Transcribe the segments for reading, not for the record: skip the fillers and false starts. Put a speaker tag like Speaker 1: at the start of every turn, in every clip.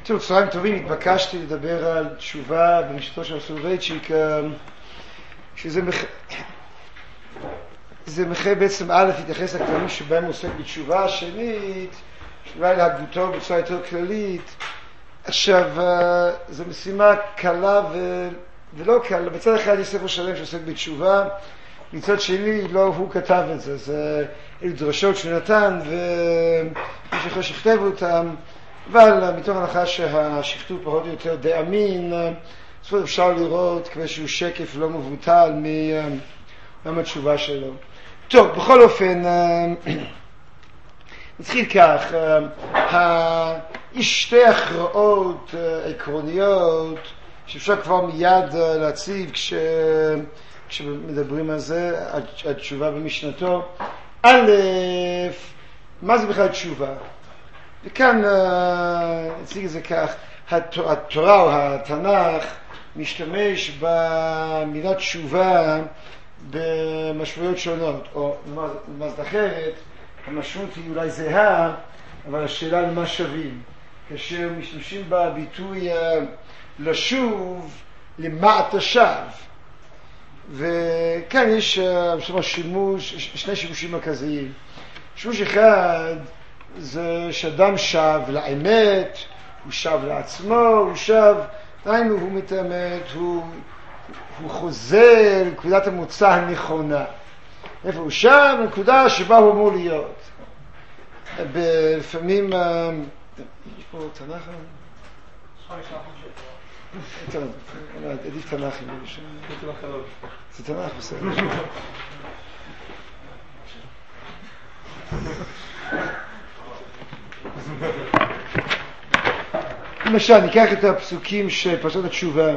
Speaker 1: טוב, צהריים טובים, התבקשתי לדבר על תשובה במשתו של סולובייצ'יק, שזה מחייב בעצם א' להתייחס לכללים שבהם הוא עוסק בתשובה, שנית, תשובה להגותו בצורה יותר כללית. עכשיו, זו משימה קלה ולא קלה. בצד אחד יש ספר שלם שעוסק בתשובה, מצד שני לא הוא כתב את זה, זה אלו דרשות שהוא נתן ומי שיכול שכתב אותם, אבל מתוך הנחה שהשכתוב פחות או יותר די אמין, בסופו אפשר לראות כאיזשהו שקף לא מבוטל מהתשובה שלו. טוב, בכל אופן, נתחיל כך, יש שתי הכרעות עקרוניות שאפשר כבר מיד להציב כשמדברים על זה, התשובה במשנתו. א', מה זה בכלל תשובה? וכאן נציג את זה כך, התורה או התנ"ך משתמש במילה תשובה במשמעויות שונות, או במזד אחרת, המשמעות היא אולי זהה, אבל השאלה למה שווים. כאשר משתמשים בביטוי לשוב, למה אתה שב. וכאן יש שני שימושים מרכזיים. שימוש אחד זה שאדם שב לאמת, הוא שב לעצמו, הוא שב, דהיינו הוא מתאמת, הוא חוזר לנקודת המוצא הנכונה. איפה הוא שב? לנקודה שבה הוא אמור להיות. לפעמים, יש פה תנ"ך? עדיף תנ"ך. זה תנ"ך, בסדר. למשל, ניקח את הפסוקים של פרשת התשובה.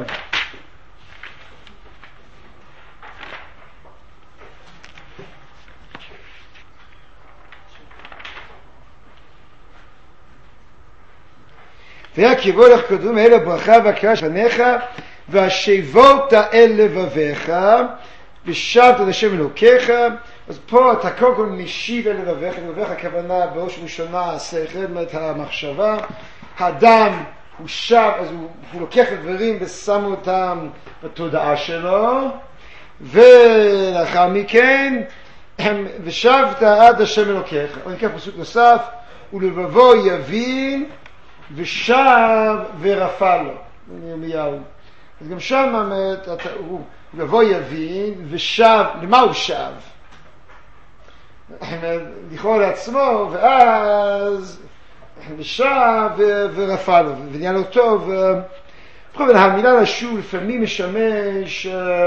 Speaker 1: ויקבו לך קודם אל הברכה והקרא לפניך והשבות אל לבביך ושבת אל השם אלוקיך. אז פה אתה קודם כל משיב אל לבביך, לבביך הכוונה בראש ובראשונה השכל, את המחשבה. האדם הוא שב, אז הוא לוקח את הדברים ושם אותם בתודעה שלו, ולאחר מכן ושבת עד השם אלוקיך. אני אקח פסוק נוסף, ולבבו יבין ושב ורפא לו. אז גם שם הוא לבוא יבין ושב, למה הוא שב? לכאורה לעצמו, ואז ושב ורפא לו, ונהיה לו טוב. בכל זאת, המילה לשוב לפעמים משמש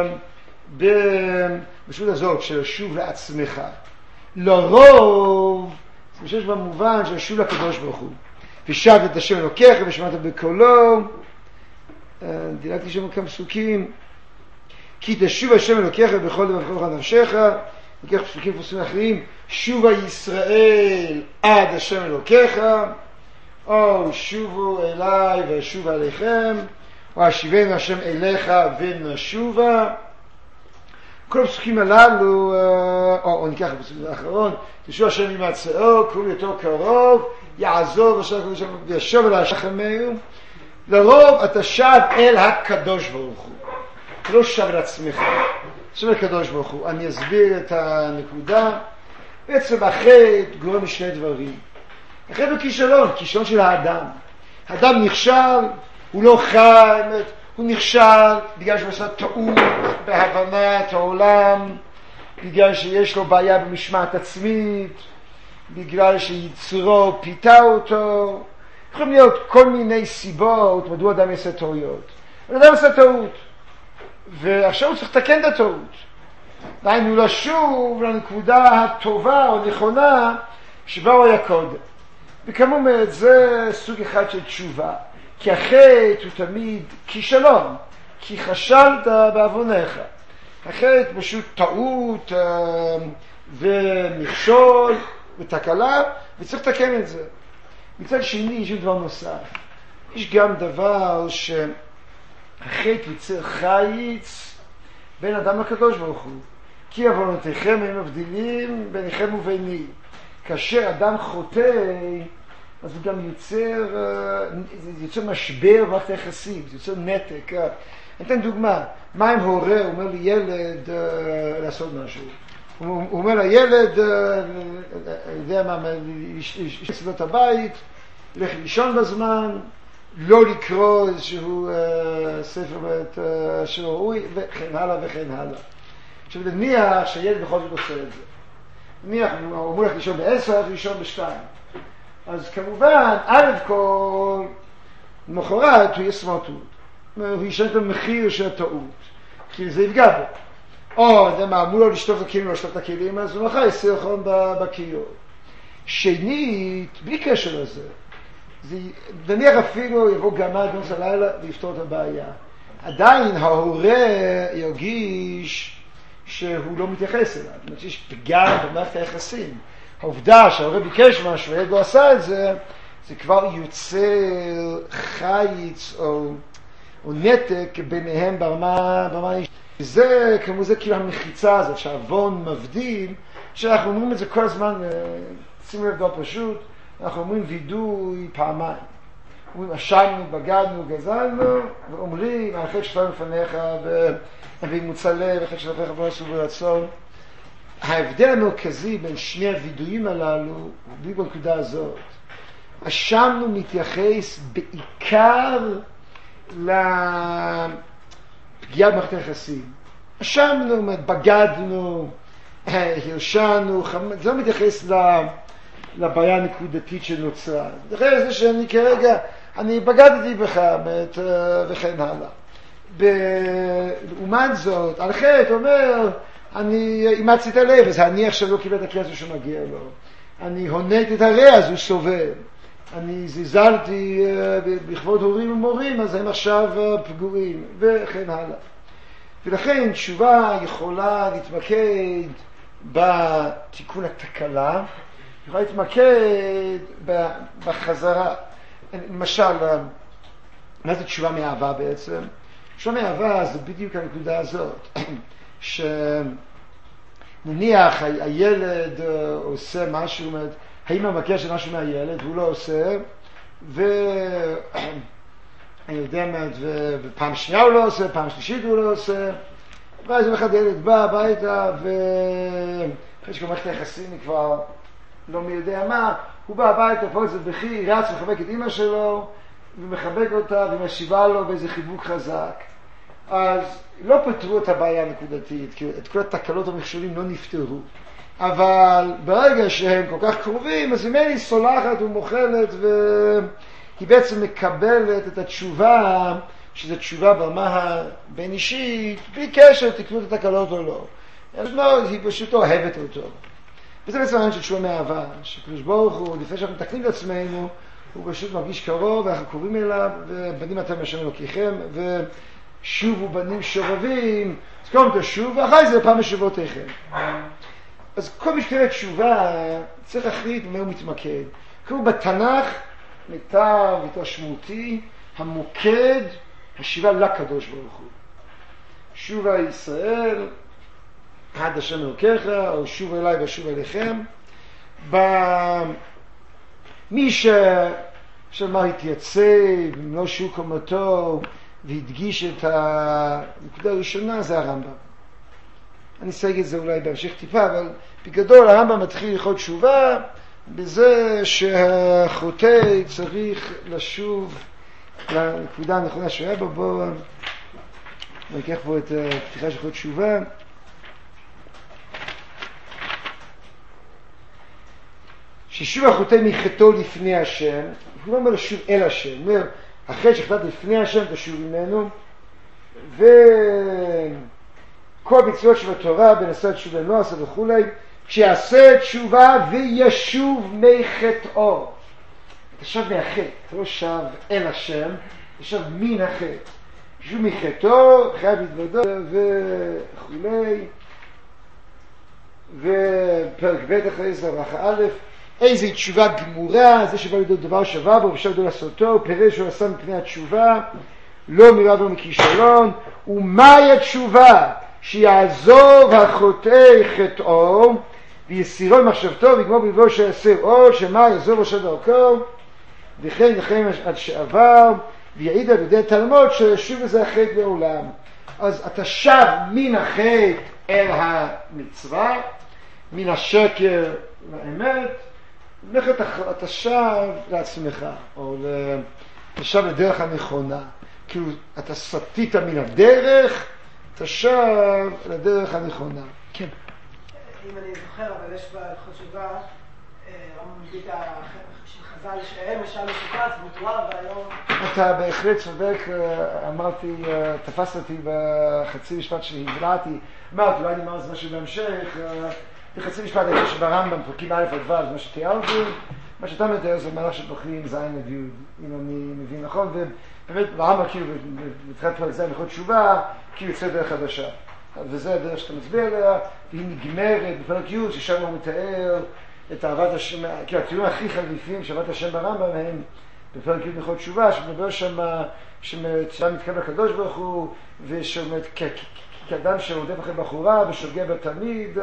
Speaker 1: בשביל הזאת של לשוב לעצמך. לרוב, זה משמש במובן של לשוב לקדוש ברוך הוא. ושב את השם אלוקיך ושמעת בקולו. דילגתי שם כמה פסוקים. כי תשוב השם אלוקיך בכל לבבך נפשך. ניקח פסוקים אחרים. שובה ישראל עד השם אלוקיך, או שובו אליי ואשוב עליכם, או השיבנו השם אליך ונשובה. כל הפסוקים הללו, או ניקח הפסוק האחרון, תשוב השם ימצאו, קרוב יותר קרוב, יעזוב וישוב אל השכמהו. לרוב אתה שב אל הקדוש ברוך הוא, לא שב אל עצמך, שב אל הקדוש ברוך הוא. אני אסביר את הנקודה. בעצם החטא גורם משני דברים. החטא הוא כישלון של האדם. האדם נכשל, הוא לא חי, הוא נכשל בגלל שהוא עשה טעות בהבנת העולם, בגלל שיש לו בעיה במשמעת עצמית, בגלל שיצרו פיתה אותו. יכולים להיות כל מיני סיבות מדוע אדם יעשה טעויות. אדם עשה טעות, ועכשיו הוא צריך לתקן את הטעות. דהיינו לשוב לנקודה הטובה או נכונה שבה הוא היה קודם. וכמובן זה סוג אחד של תשובה, כי החטא הוא תמיד כישלון, כי חשלת בעוונך. החטא פשוט טעות ומכשול ותקלה, וצריך לתקן את זה. מצד שני יש דבר נוסף, יש גם דבר שהחטא יוצר חיץ בין אדם לקדוש ברוך הוא. כי עוונותיכם הם מבדילים ביניכם וביני. כאשר אדם חוטא, אז הוא גם יוצר משבר במערכת היחסים, זה יוצר נתק. אני אתן דוגמה, מה אם הורה אומר לי ילד לעשות משהו? הוא אומר לילד, יודע מה, ישב את הבית, ילך לישון בזמן, לא לקרוא איזשהו ספר שראוי, וכן הלאה וכן הלאה. עכשיו נניח שהילד בכל זאת עושה את זה. נניח, הוא אמור לך לישון ב-10, לישון ב-2. אז כמובן, א' כל, למחרת הוא יהיה סמרטוט. הוא ישן את המחיר של הטעות, כי זה יפגע בו. או, אתה יודע מה, אמרו לו לשטוף את הכלים, לא לשטוף את הכלים, אז הוא מחר יסיר חום בכיור. שנית, בלי קשר לזה, נניח אפילו יבוא גמד באמצע הלילה ויפתור את הבעיה. עדיין ההורה ירגיש שהוא לא מתייחס אליו. זאת אומרת שיש פגם במערכת היחסים. העובדה שההורה ביקש משהו והילד לא עשה את זה, זה כבר יוצר חיץ או נתק ביניהם ברמה אישית. וזה כמו זה כאילו המחיצה הזאת שהאבון מבדיל, שאנחנו אומרים את זה כל הזמן, שימו לב דבר פשוט, אנחנו אומרים וידוי פעמיים. אומרים אשמנו, בגדנו, גזלנו, ואומרים החטא שלנו לפניך ואימוץ הלב, החטא שלנו לפניך ועשו ברצון. ההבדל המרכזי בין שני הוידויים הללו הוא בדיוק בנקודה הזאת. אשמנו מתייחס בעיקר לפגיעה במערכת היחסים. אשמנו, בגדנו, הרשענו, זה לא מתייחס לבעיה הנקודתית שנוצרה. מתייחס לזה שאני כרגע, אני בגדתי בך וכן הלאה. לעומת זאת, על חטא אומר, אני אימצתי את הלב, אז אני עכשיו לא קיבל את הכסף שמגיע לו. אני הונאתי את הרע, אז הוא סובל. אני זלזלתי בכבוד הורים ומורים, אז הם עכשיו פגועים, וכן הלאה. ולכן תשובה יכולה להתמקד בתיקון התקלה, יכולה להתמקד בחזרה. למשל, מה זה תשובה מאהבה בעצם? תשובה מאהבה זה בדיוק הנקודה הזאת, שנניח הילד עושה משהו, האמא מבקשת משהו מהילד, והוא לא עושה, ואני יודע מה, ופעם שנייה הוא לא עושה, פעם שלישית הוא לא עושה, ואז יום אחד הילד בא הביתה, ואחרי שכל מערכת היחסים היא כבר לא מי יודע מה, הוא בא הביתה, פועל זה בכי, רץ ומחבק את אמא שלו, ומחבק אותה, ומשיבה לו באיזה חיבוק חזק. אז לא פתרו את הבעיה הנקודתית, כי את כל התקלות המכשולים לא נפתרו. אבל ברגע שהם כל כך קרובים, אז ממני סולחת ומוכלת, והיא בעצם מקבלת את התשובה, שזו תשובה ברמה הבין אישית, בלי קשר תקנו את התקלות או לא. אז לא, היא פשוט אוהבת אותו. וזה בעצם העניין של תשובה מאהבה, שקדוש ברוך הוא, לפני שאנחנו מתקנים את עצמנו, הוא פשוט מרגיש קרוב, ואנחנו קרובים אליו, ובנים אתם השם אלוקיכם, ושובו בנים שובבים, אז קודם תשוב, ואחרי זה פעם משובותיכם. אז כל מי שקורא תשובה צריך להחליט במה הוא מתמקד. כמו בתנ"ך, מיטב והתרשמותי, המוקד, השיבה לקדוש ברוך הוא. שובה ישראל, עד השם אלוקיך, או שובה אליי ושוב אליכם. מי שאמר התייצב, במלוא שיעור קומתו, והדגיש את הנקודה הראשונה, זה הרמב"ם. אני אסייג את זה אולי בהמשך טיפה, אבל בגדול הרמב"ם מתחיל ללכות תשובה בזה שהחוטא צריך לשוב לנקודה הנכונה שהיה בה. בואו ניקח פה את הפתיחה של ללכות תשובה. ששוב החוטא מחטאו לפני השם, הוא לא אומר לשוב אל השם, הוא אומר אחרי שחטאת לפני השם תשוב ממנו, כל מצוות שבתורה בנשא תשובה לא עשה וכולי, כשיעשה תשובה וישוב מחטאו. אתה שב מהחטא, אתה לא שב אל השם, אתה שב מן החטא. ישוב מחטאו, חייב להתוודות וכולי. ופרק ב' אחרי זה ברכה א', איזו תשובה גמורה, זה שבא לידו דבר שווה בו ושב לידו לעשותו, פירש שהוא עשה מפני התשובה, לא מרב לו מכישלון. ומהי התשובה? שיעזוב החוטא חטאו ויסירו ממחשבתו ויגמור בלבו שיסיר, או שמה יעזוב ראשו דרכו, וכן לכם עד שעבר, ויעיד על ידי תלמוד ששוב זה החטא לעולם. אז אתה שב מן החטא אל המצווה, מן השקר לאמת, אתה שב לעצמך, או שב לדרך הנכונה. כאילו אתה סטית מן הדרך, אתה שב לדרך הנכונה. כן.
Speaker 2: אם אני זוכר, אבל יש בהלכות תשובה, מביא את חז"ל שהם משל משוקץ, מותואר והיום...
Speaker 1: אתה בהחלט צודק, אמרתי, תפסת אותי בחצי משפט שהבלעתי, אמרתי, אולי אני אמר את זה משהו בהמשך, בחצי משפט הייתי שברמב"ם, פרקים א' עד ו', זה מה שתיארתי, מה שאתה מתאר זה מהלך של פרקים ז' עד י', אם אני מבין נכון, ובאמת ברמב"ם כאילו בתחילת פרק ז' הלכות תשובה, כאילו יוצא דרך חדשה. וזה הדרך שאתה מצביע עליה, והיא נגמרת בפרק י' ששם הוא מתאר את אהבת השם, כאילו התיאורים הכי חריפים שאהבת השם ברמב"ם הם בפרק י' הלכות תשובה, שמדבר שם שתשובה מתקבל לקדוש ברוך הוא, ושאומרת כאדם שרודף אחרי בחורה ושוגע בתמיד,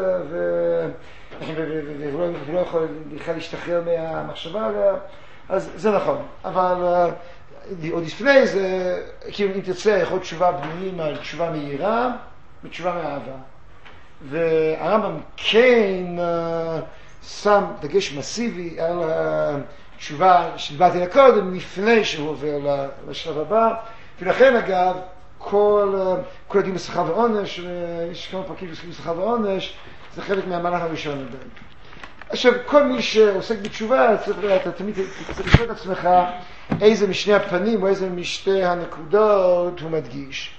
Speaker 1: והוא לא יכול בכלל להשתחרר מהמחשבה עליה, אז זה נכון. אבל עוד לפני זה, כאילו אם תרצה, יכול תשובה בנויים על תשובה מהירה, בתשובה מאהבה. והרמב"ם כן שם דגש מסיבי על התשובה שדיברתי לה קודם, לפני שהוא עובר לשלב הבא. ולכן אגב, כל הדיון בשכר ועונש, יש כמה פרקים בשכר ועונש, זה חלק מהמהלך הראשון עדיין. עכשיו, כל מי שעוסק בתשובה, אתה תמיד צריך לשאול את עצמך איזה משני הפנים או איזה משתי הנקודות הוא מדגיש.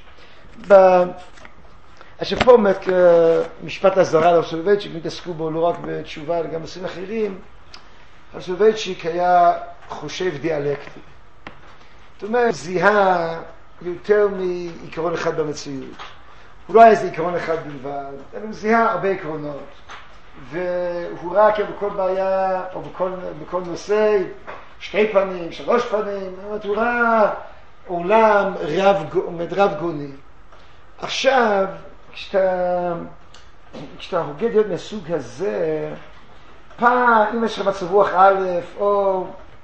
Speaker 1: עכשיו פה אומרת משפט הזרה לרב סולובייצ'יק, מתעסקו בו לא רק בתשובה אלא גם נושאים אחרים. רב סולובייצ'יק היה חושב דיאלקטי. זאת אומרת, זיהה יותר מעיקרון אחד במציאות. הוא לא היה איזה עיקרון אחד בלבד, אלא הוא זיהה הרבה עקרונות. והוא ראה כי בכל בעיה או בכל נושא שתי פנים, שלוש פנים, הוא ראה עולם רב גוני. עכשיו, כשאתה הוגה להיות מהסוג הזה, פעם, אם יש לך מצב רוח א', או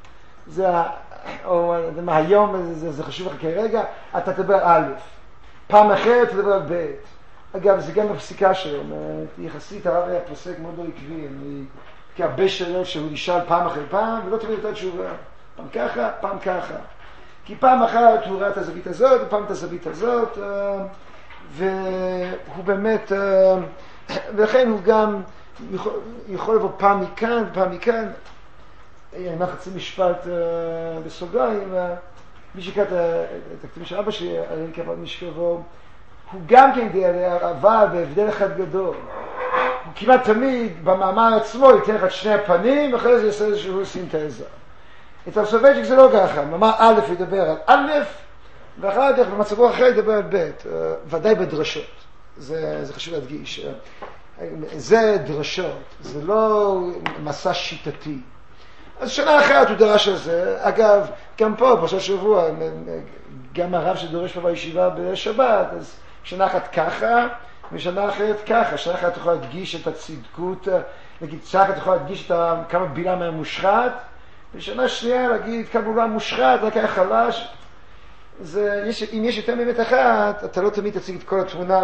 Speaker 1: היום זה חשוב לך כרגע, אתה תדבר א', פעם אחרת תדבר על ב'. אגב, זה גם בפסיקה שלו, יחסית הרב היה פוסק מאוד לא עקבי, כי הרבה שאלות שהוא נשאל פעם אחרי פעם, ולא תמיד אותה תשובה, פעם ככה, פעם ככה. כי פעם אחת הוא ראה את הזווית הזאת, ופעם את הזווית הזאת, והוא באמת, ולכן הוא גם יכול לבוא פעם מכאן, פעם מכאן. אני אומר חצי משפט בסוגריים, מי שקרא את הכתבים של אבא שלי, אני קרא משכבו, הוא גם כן אבל בהבדל אחד גדול. הוא כמעט תמיד במאמר עצמו ייתן לך את שני הפנים, ואחרי זה יעשה איזשהו סינתזה. את הרב סולובייצ'יק זה לא ככה, מאמר א' ידבר על א', ואחר כך במצב רוח אחר ידבר על ב', ודאי בדרשות. זה חשוב להדגיש. זה דרשות, זה לא מסע שיטתי. אז שנה אחרת הוא דרש על זה. אגב, גם פה, פרשת שבוע, גם הרב שדורש פה בישיבה בשבת, אז שנה אחת ככה, ושנה אחרת ככה. שנה אחת יכול להדגיש את הצדקות, נגיד, שנה אחת יכול להדגיש כמה בילה מהמושחת, ושנה שנייה להגיד כמה בילה מושחת, רק היה חלש. אם יש יותר מאמת אחת, אתה לא תמיד תציג את כל התמונה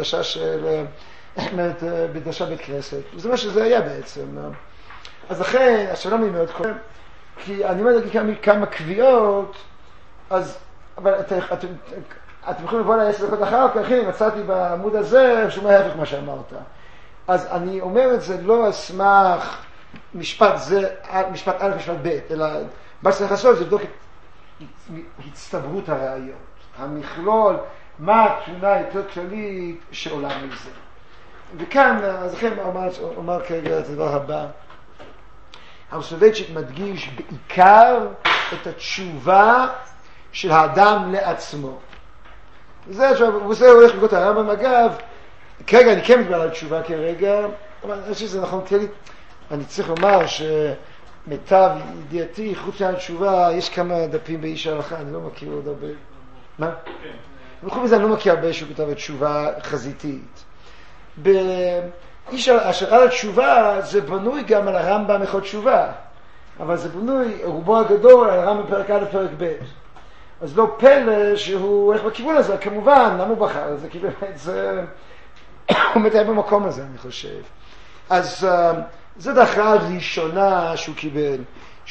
Speaker 1: בדרשה בית כנסת. וזה מה שזה היה בעצם. אז לכן, השאלה היא מאוד כואב, כי אני אומר להגיד כמה קביעות, אבל אתם יכולים לבוא ל10 דקות אחר כך, הנה, מצאתי בעמוד הזה, שומע ההפך מה שאמרת. אז אני אומר את זה לא אסמך משפט א', משפט ב', אלא מה שצריך לעשות זה לבדוק את הצטברות הראיות, המכלול, מה התמונה יותר כללית שעולה מזה. וכאן, אז לכן אומר כרגע את הדבר הבא, הרב סולובייצ'יק מדגיש בעיקר את התשובה של האדם לעצמו. וזה הולך בגות הרמב"ם. אגב, כרגע אני כן מדבר על תשובה כרגע, אבל אני חושב שזה נכון כללית. אני צריך לומר שמיטב ידיעתי, חוץ מהתשובה, יש כמה דפים באיש ההלכה, אני לא מכיר עוד הרבה. מה? וחוץ מזה אני לא מכיר הרבה שהוא כתב את תשובה חזיתית. איש אשר על התשובה זה בנוי גם על הרמב"ם הלכות תשובה. אבל זה בנוי, רובו הגדול, על הרמב"ם פרק א' פרק ב'. אז לא פלא שהוא הולך בכיוון הזה, כמובן, למה הוא בחר? זה כי באמת זה... הוא מתאר במקום הזה, אני חושב. אז זו דחרה ראשונה שהוא קיבל,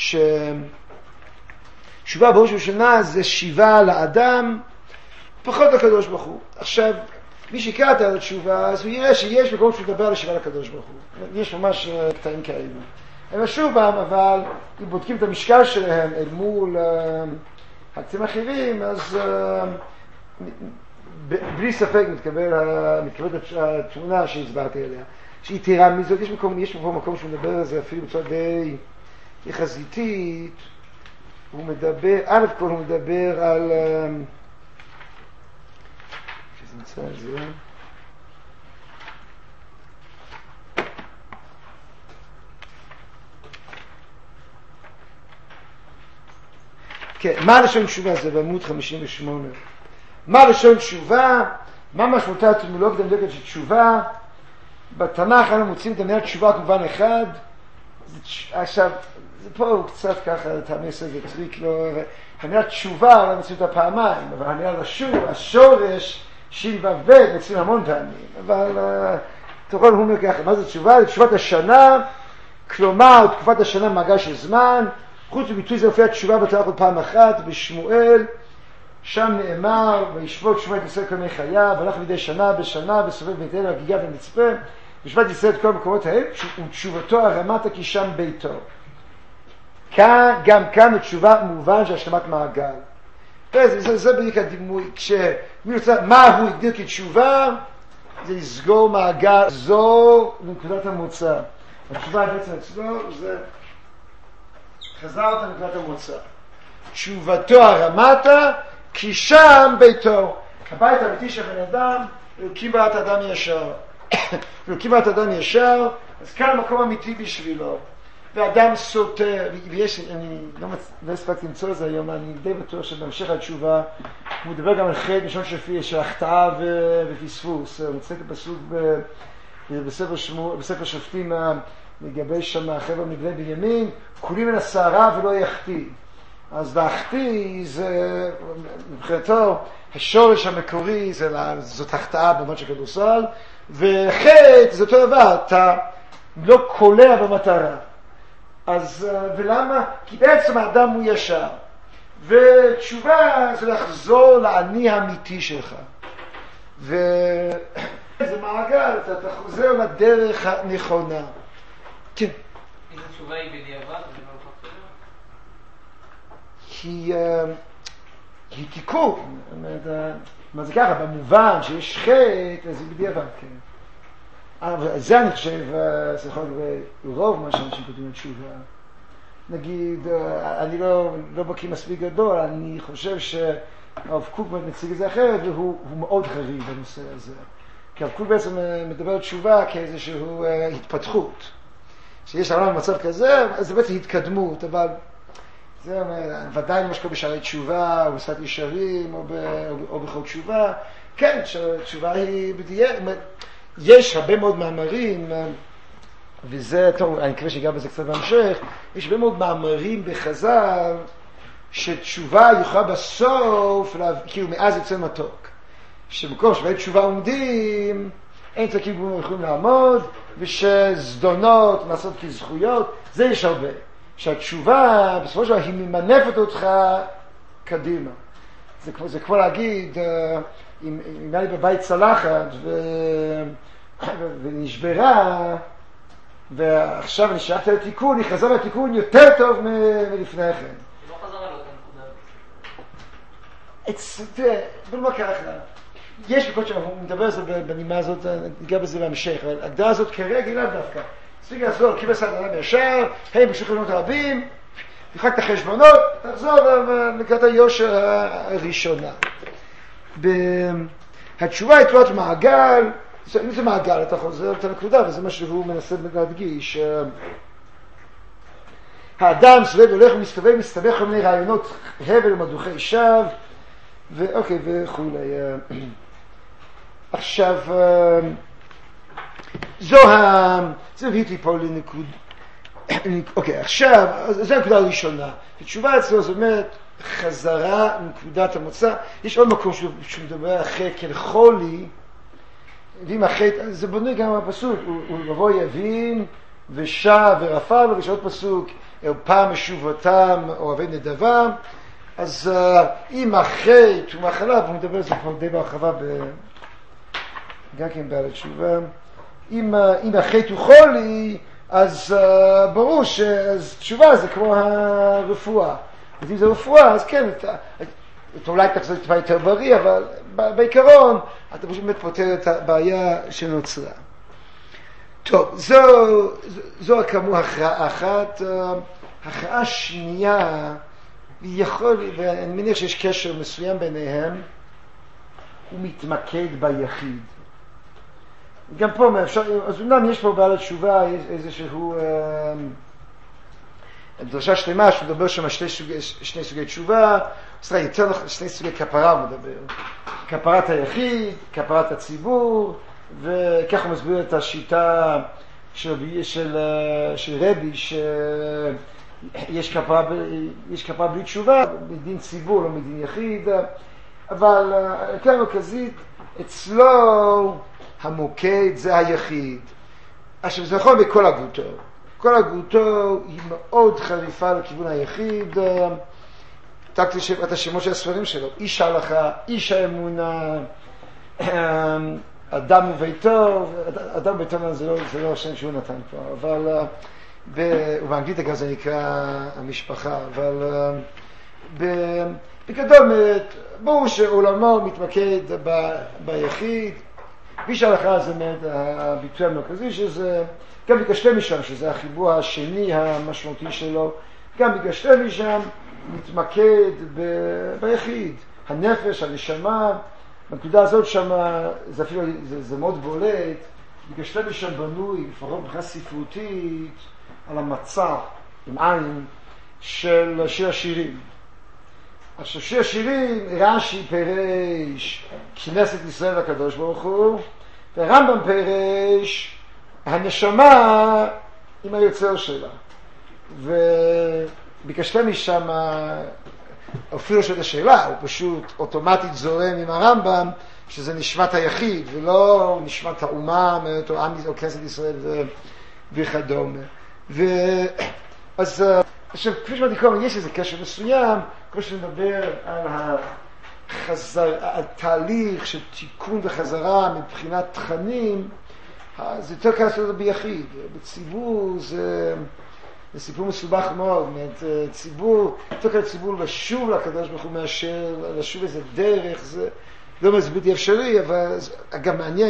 Speaker 1: תשובה בראש ובראשונה זה שיבה לאדם, פחות לקדוש ברוך הוא. עכשיו, מי שיקרא את התשובה, אז הוא יראה שיש מקום שהוא מדבר על שיבה לקדוש ברוך הוא. יש ממש קטעים כאלו. הם שוב פעם, אבל אם בודקים את המשקל שלהם אל מול הקצים אחרים, אז בלי ספק מתקבלת התמונה שהסברתי עליה. שהיא תירה מזאת, יש פה מקום שהוא מדבר על זה אפילו בצורה די חזיתית. הוא מדבר, א' כל הוא מדבר על... שזה נמצא על זה... כן, מה לשון תשובה? זה בעמוד 58. מה לשון תשובה? מה משמעותה האטימולוגית המדויקת של תשובה? בתנ"ך אנו מוצאים את המילה תשובה כמובן אחד. עכשיו, פה הוא קצת ככה, תאמס איזה טריק, לא... המילה תשובה, לא מוצאים אותה פעמיים, אבל המילה לשוב, השורש, שין ובית, מוצאים המון פעמים. אבל תוכל הוא אומר ככה, מה זה תשובה? זה תשובת השנה, כלומר, תקופת השנה מעגל של זמן, חוץ מביטוי זה הופיע תשובה בתנ"ך עוד פעם אחת, בשמואל, שם נאמר, וישבות שמוע את ישראל כל ימי חייו, והלך מדי שנה בשנה, וסובב בית אל, הגיגה ומצפה, וישבת ישראל את כל המקומות האלה, ותשובתו הרמת כי שם ביתו. גם כאן התשובה מובן של השלמת מעגל. זה בדיוק הדימוי, מה הוא הגדיר כתשובה? זה לסגור מעגל, זו נקודת המוצא. התשובה בעצם אצלו זה חזרת לנקודת המוצא. תשובתו הרמתה, כי שם ביתו. הבית האמיתי של בן אדם, אלוקים ברא את האדם ישר. אלוקים ברא את האדם ישר, אז כאן המקום אמיתי בשבילו. ואדם סותר, ויש, אני לא הספקתי למצוא את זה היום, אני די בטוח שבהמשך התשובה, הוא מדבר גם על חטא משון של החטאה ופספוס. הוא מצטט בפסוק בספר שופטים, לגבי שם החבר'ה מבני בנימין, כולים מן השערה ולא יחטיא. אז להחטיא זה, מבחינתו, השורש המקורי זאת החטאה במובן של כדורסל, וחטא זה אותו דבר, אתה לא קולע במטרה. אז, ולמה? כי בעצם האדם הוא ישר. ותשובה זה לחזור לאני האמיתי שלך. וזה מעגל, אתה חוזר לדרך הנכונה. כן.
Speaker 3: איזו תשובה היא בדיעבד?
Speaker 1: היא תיקון. מה זה ככה? במובן שיש חטא, אז היא בדיעבד, כן. אבל זה אני חושב, זה יכול להיות רוב מה שאנשים כותבים לתשובה. נגיד, אני לא בקיא מספיק גדול, אני חושב שהרב קוק מציג את זה אחרת, והוא מאוד חריג בנושא הזה. כי הרב קוק בעצם מדבר על תשובה כאיזשהו התפתחות. שיש העולם במצב כזה, אז זה בעצם התקדמות, אבל זה ודאי מה שקורה בשערי תשובה, או בשפת ישרים, או בכל תשובה. כן, תשובה היא יש הרבה מאוד מאמרים, וזה, טוב, אני מקווה שיגע בזה קצת בהמשך, יש הרבה מאוד מאמרים בחז"ל, שתשובה יוכל בסוף, כאילו מאז יוצא מתוק. שבמקום שבאמת תשובה עומדים, אין צדקים גמורים יכולים לעמוד, ושזדונות נעשות כזכויות, זה יש הרבה. שהתשובה, בסופו של דבר, היא ממנפת אותך קדימה. זה כמו להגיד, אם היה לי בבית צלחת ונשברה, ועכשיו אני שלחתי לתיקון, היא חזרה לתיקון יותר טוב מלפני כן.
Speaker 3: לא חזרה לו את הנקודה.
Speaker 1: תראה, בוא נאמר ככה, יש מקום שאנחנו מדבר על זה בנימה הזאת, ניגע בזה בהמשך, אבל הגדרה הזאת כרגע לאו דווקא. ספיק לעזור, כי בסד אדם ישר, הם בקשו חשבונות רבים, תחק את החשבונות, תחזור לקראת היושר הראשונה. התשובה היא תלוית מעגל, אם זה מעגל, אתה חוזר את הנקודה, וזה מה שהוא מנסה להדגיש. האדם סובב הולך ומסתובב, מסתבך כל מיני רעיונות הבל ומדוכי שווא, ואוקיי, וכו'. עכשיו, זה הביא אותי פה לנקוד. אוקיי, עכשיו, זו הנקודה הראשונה. התשובה אצלו זאת אומרת, חזרה מנקודת המוצא. יש עוד מקום שהוא מדבר אחרי כלחולי, ואם אחרי, זה בונה גם הפסוק, הוא לבוא יבין ושב ורפא לו, ויש עוד פסוק, פעם משובותם אוהבי נדבה. אז אם אחרי תרומה חלב, הוא מדבר על זה כבר די בהרחבה גם כן בעל התשובה. אם אחרי תאכולי, אז ברור שתשובה זה כמו הרפואה. אם זה רפואה, אז כן, אתה אולי תחזור טיפה יותר בריא, אבל בעיקרון אתה פשוט באמת פותר את הבעיה שנוצרה. טוב, זו כאמור הכרעה אחת. הכרעה שנייה, ואני מניח שיש קשר מסוים ביניהם, הוא מתמקד ביחיד. גם פה, אז אומנם יש פה בעל התשובה איזשהו דרשה שלמה, שהוא מדבר שם על שני סוגי תשובה, יותר שני סוגי כפרה הוא מדבר. כפרת היחיד, כפרת הציבור, וכך הוא מסביר את השיטה של רבי, שיש כפרה בלי תשובה, מדין ציבור, לא מדין יחיד, אבל הכלל המרכזית, אצלו המוקד זה היחיד. עכשיו זה נכון בכל הגותו. כל הגותו היא מאוד חריפה לכיוון היחיד. תקתי את השמות של הספרים שלו. איש ההלכה, איש האמונה, אדם וביתו. אדם וביתו זה לא השם שהוא נתן פה, אבל ובאנגלית אגב זה נקרא המשפחה, אבל בגדול ברור שעולמו מתמקד ביחיד. איש ההלכה זה הביטוי המרכזי, שזה גם בגשתי משם, שזה החיבור השני המשמעותי שלו, גם בגשתי משם מתמקד ביחיד, הנפש, הנשמה. בנקודה הזאת שם זה אפילו, זה מאוד בולט, בגשתי משם בנוי, לפחות מבחינה ספרותית, על המצע עם עין של שיר השירים. עכשיו שיר השירים, רש"י פירש כנסת ישראל הקדוש ברוך הוא, והרמב"ם פירש הנשמה עם היוצר שלה. וביקשתי משם, אפילו של השאלה, הוא פשוט אוטומטית זורם עם הרמב"ם, שזה נשמת היחיד, ולא נשמת האומה, או כנסת ישראל וכדומה. אז כפי שאמרתי קודם, יש איזה קשר מסוים, כמו שנדבר על התהליך של תיקון וחזרה מבחינת תכנים, זה יותר קל לעשות את זה ביחיד. בציבור זה סיפור מסובך מאוד. ציבור, יותר קל ציבור לשוב לקדוש ברוך הוא מאשר לשוב איזה דרך, זה לא אומר זה בלתי אפשרי, אבל גם מעניין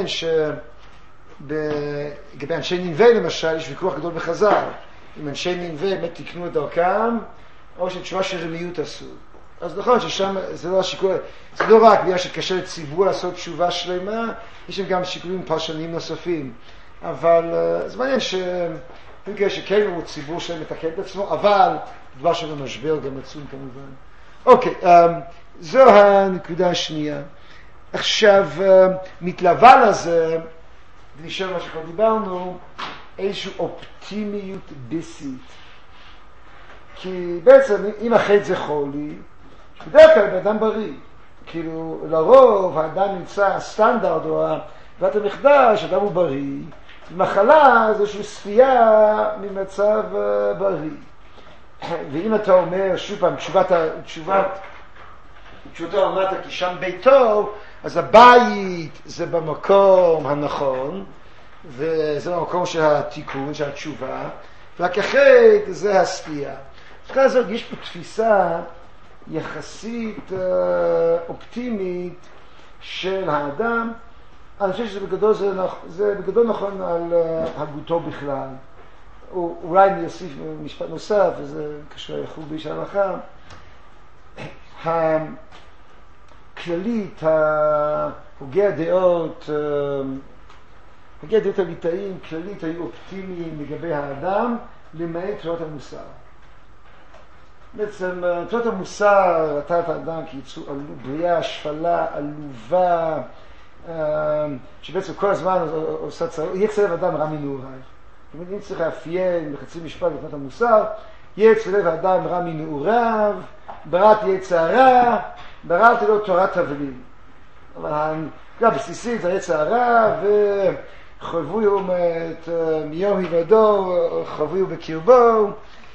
Speaker 1: לגבי אנשי נינווה למשל, יש ויכוח גדול בחז"ל. אם אנשי נינווה באמת תקנו את דרכם, או שתשובה של רמיות עשו. אז נכון ששם זה לא השיקול, זה לא רק בגלל שקשה לציבור לעשות תשובה שלמה, יש שם גם שיקולים פרשניים נוספים. אבל זה מעניין שבגלל שכן הוא ציבור שמתקן את עצמו, אבל דבר של המשבר גם עצום כמובן. אוקיי, זו הנקודה השנייה. עכשיו, מתלווה לזה, ונשאר מה שכבר דיברנו, איזושהי אופטימיות ביסית. כי בעצם, אם החטא זה חולי, בדרך כלל באדם בריא. כאילו, לרוב האדם נמצא סטנדרט, או בבת המחדש, אדם הוא בריא, מחלה זה איזושהי ספייה ממצב בריא. ואם אתה אומר, שוב פעם, תשובתו אמרת, כי שם ביתו, אז הבית זה במקום הנכון, וזה במקום של התיקון, של התשובה, רק אחרי זה הספייה. אחרי הזאת יש פה תפיסה יחסית אופטימית של האדם. אני חושב שזה בגדול נכון על הגותו בכלל. אולי אני אוסיף משפט נוסף, וזה קשור לחוג באיש ההלכה. הכללית, הוגי הדעות הליטאים, כללית היו אופטימיים לגבי האדם, למעט תורת המוסר. בעצם תורת המוסר ראתה את האדם כיצור בריאה, שפלה, עלובה, שבעצם כל הזמן עושה צרות, יהיה צלב אדם רע מנעוריו. אם צריך לאפיין בחצי משפט לפנות המוסר, יצר לב האדם רע מנעוריו, בראתי יצר הרע, בראתי לו תורת תבלין. אבל בסיסית זה יצר הרע, וחבוי הוא מיום היוולדו, חבוי הוא בקרבו,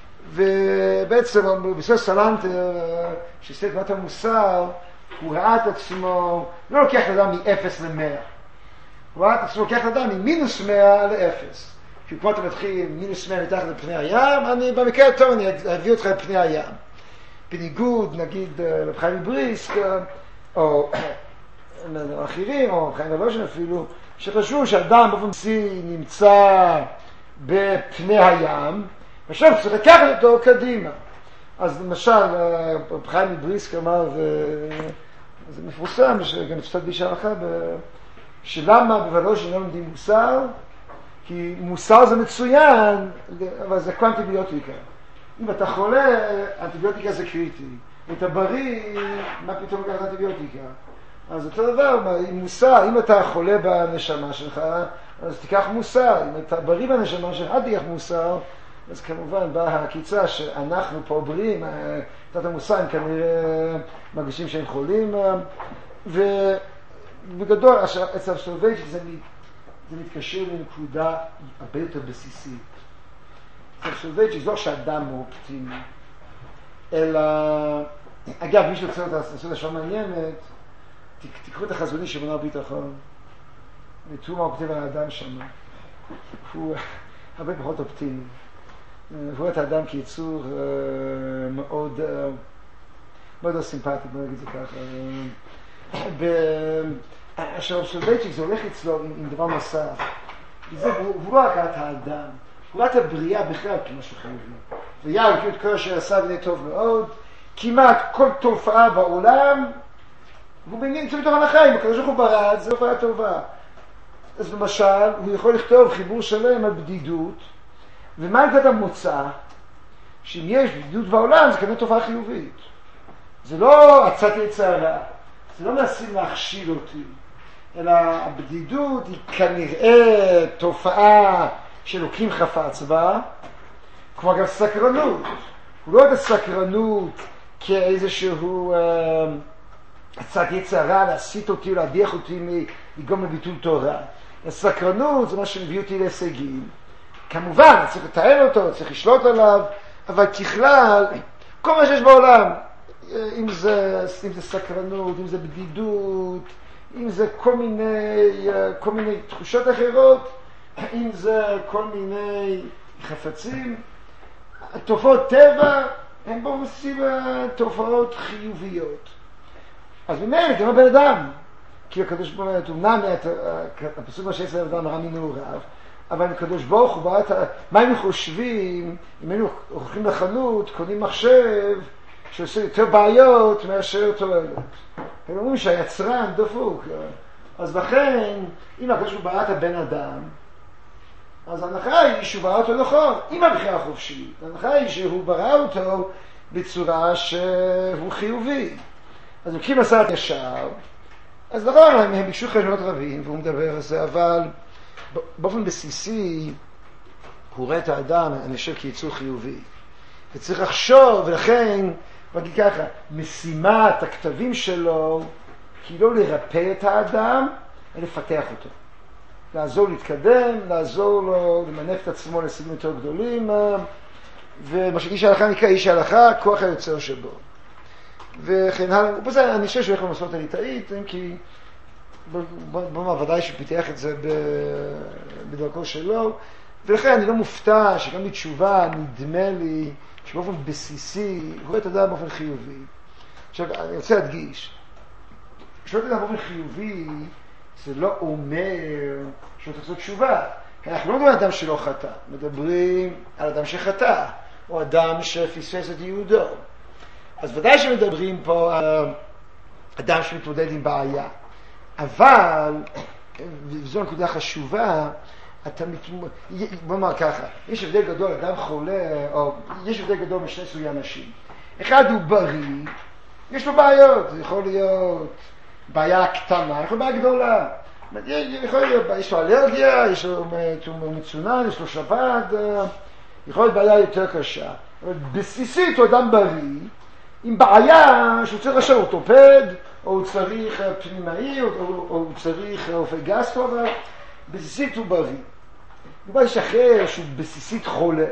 Speaker 1: ובעצם בסוף סלנטר, שעושה את המוסר, הוא ראה את עצמו, לא לוקח לאדם מ-0 ל-100. הוא ראה את עצמו לוקח לאדם מ-100 ל-0. כי כמו אתה מתחיל -100 מתחת לפני הים, אני במקרה הטוב אני אביא אותך לפני הים. בניגוד, נגיד, רב חיים מבריסק, או אחרים, או חיים ולושן אפילו, שחשבו שאדם באופן בסיסי נמצא בפני הים, ועכשיו צריך לקחת אותו קדימה. אז למשל, רב חיים מבריסק אמר, זה מפורסם, שגם נפסד ביש ההלכה, שלמה בוולושן לא לומדים מוסר, כי מוסר זה מצוין, אבל זה כמו אנטיביוטיקה. אם אתה חולה, אנטיביוטיקה זה קריטי. אם אתה בריא, מה פתאום לקחת אנטיביוטיקה? אז אותו דבר, עם מוסר, אם אתה חולה בנשמה שלך, אז תיקח מוסר. אם אתה בריא בנשמה שלך, אל תיקח מוסר. אז כמובן באה הקיצה שאנחנו פה בריאים, תת המוסר הם כנראה מרגישים שהם חולים. ובגדול, אצל סולובייצ'יק זה מתקשר לנקודה הרבה יותר בסיסית. אצל סולובייצ'יק זו שאדם הוא אופטימי, אלא, אגב, מי שרוצה לעשות השוואה מעניינת, תקחו את החזוני שבנה ביטחון, ותראו מה הוא כותב על האדם שם. הוא הרבה פחות אופטימי. הוא רואה את האדם כיצור מאוד סימפטי, בוא נגיד זה ככה. עכשיו, סולובייצ'יק זה הולך אצלו עם דבר נוסף. הוא לא רק את האדם, הוא רק הבריאה בכלל כמשהו חיובי. ויהו, כאילו את כל אשר עשה בני טוב מאוד, כמעט כל תופעה בעולם, והוא נמצא בתוך החיים, הקדוש ברוך הוא ברא, זו תופעה טובה. אז למשל, הוא יכול לכתוב חיבור שלם על בדידות, ומה נקודת המוצא? שאם יש בדידות בעולם, זה כנראה תופעה חיובית. זה לא עצת יצר הרע, זה לא מנסים להכשיל אותי, אלא הבדידות היא כנראה תופעה שאלוקים חפץ בה, כמו גם סקרנות. הוא לא את הסקרנות כאיזשהו עצת יצר הרע, להסיט אותי, להדיח אותי, לגרום לביטול תורה. הסקרנות זה מה שמביא אותי להישגים. כמובן, צריך לתאר אותו, צריך לשלוט עליו, אבל ככלל, כל מה שיש בעולם, אם זה סקרנות, אם זה בדידות, אם זה כל מיני תחושות אחרות, אם זה כל מיני חפצים, תופעות טבע הן בעצם תופעות חיוביות. אז ממילא, גם הבן אדם, כי הקדוש ברוך הוא, אמנם הפסוק מה שיצר האדם רע מנעוריו, אבל הקדוש ברוך הוא, מה הם חושבים, אם היינו הולכים לחנות, קונים מחשב, שעושה יותר בעיות מאשר תועלת. הם אומרים שהיצרן דפוק. אז לכן, אם הקדוש ברוך הוא ברא את הבן אדם, אז ההנחה היא שהוא ברא אותו נכון, עם הבחירה החופשית. ההנחה היא שהוא ברא אותו בצורה שהוא חיובי. אז לוקחים מסעת ישר, אז דבר הם ביקשו חשבונות רבים, והוא מדבר על זה, אבל באופן בסיסי, הוא רואה את האדם, אני חושב, כיצור חיובי. וצריך לחשוב, ולכן, בוא ככה, משימת הכתבים שלו, היא לא לרפא את האדם, אלא לפתח אותו. לעזור להתקדם, לעזור לו למנף את עצמו להישגים יותר גדולים, ומה שאיש ההלכה נקרא איש ההלכה, כוח היוצר שבו. וכן הלאה, ובזה אני חושב שהוא הולך למסורת הליטאית, כי בוא ודאי שפיתח את זה בדרכו שלו, ולכן אני לא מופתע שגם בתשובה נדמה לי שבאופן בסיסי הוא רואה את האדם באופן חיובי. עכשיו, אני רוצה להדגיש, כשרואה את האדם באופן חיובי, זה לא אומר שהוא צריך לעשות תשובה. אנחנו לא מדברים על אדם שלא חטא, מדברים על אדם שחטא, או אדם שפספס את יהודו. אז ודאי שמדברים פה על אדם שמתמודד עם בעיה. אבל, וזו נקודה חשובה, בוא נאמר ככה, יש הבדל גדול, אדם חולה, או יש הבדל גדול משני סוגי אנשים. אחד הוא בריא, יש לו בעיות, זה יכול להיות בעיה קטנה, יכול להיות בעיה גדולה. יכול להיות, יש לו אלרגיה, יש לו מצונן, יש לו שפעת, יכול להיות בעיה יותר קשה. אבל בסיסית הוא אדם בריא, עם בעיה שהוא צריך לשאול אורתופד, או הוא צריך פנימאי, או הוא צריך רופא גסטרו, אבל בסיסית הוא בריא. דבר יש אחר שהוא בסיסית חולה.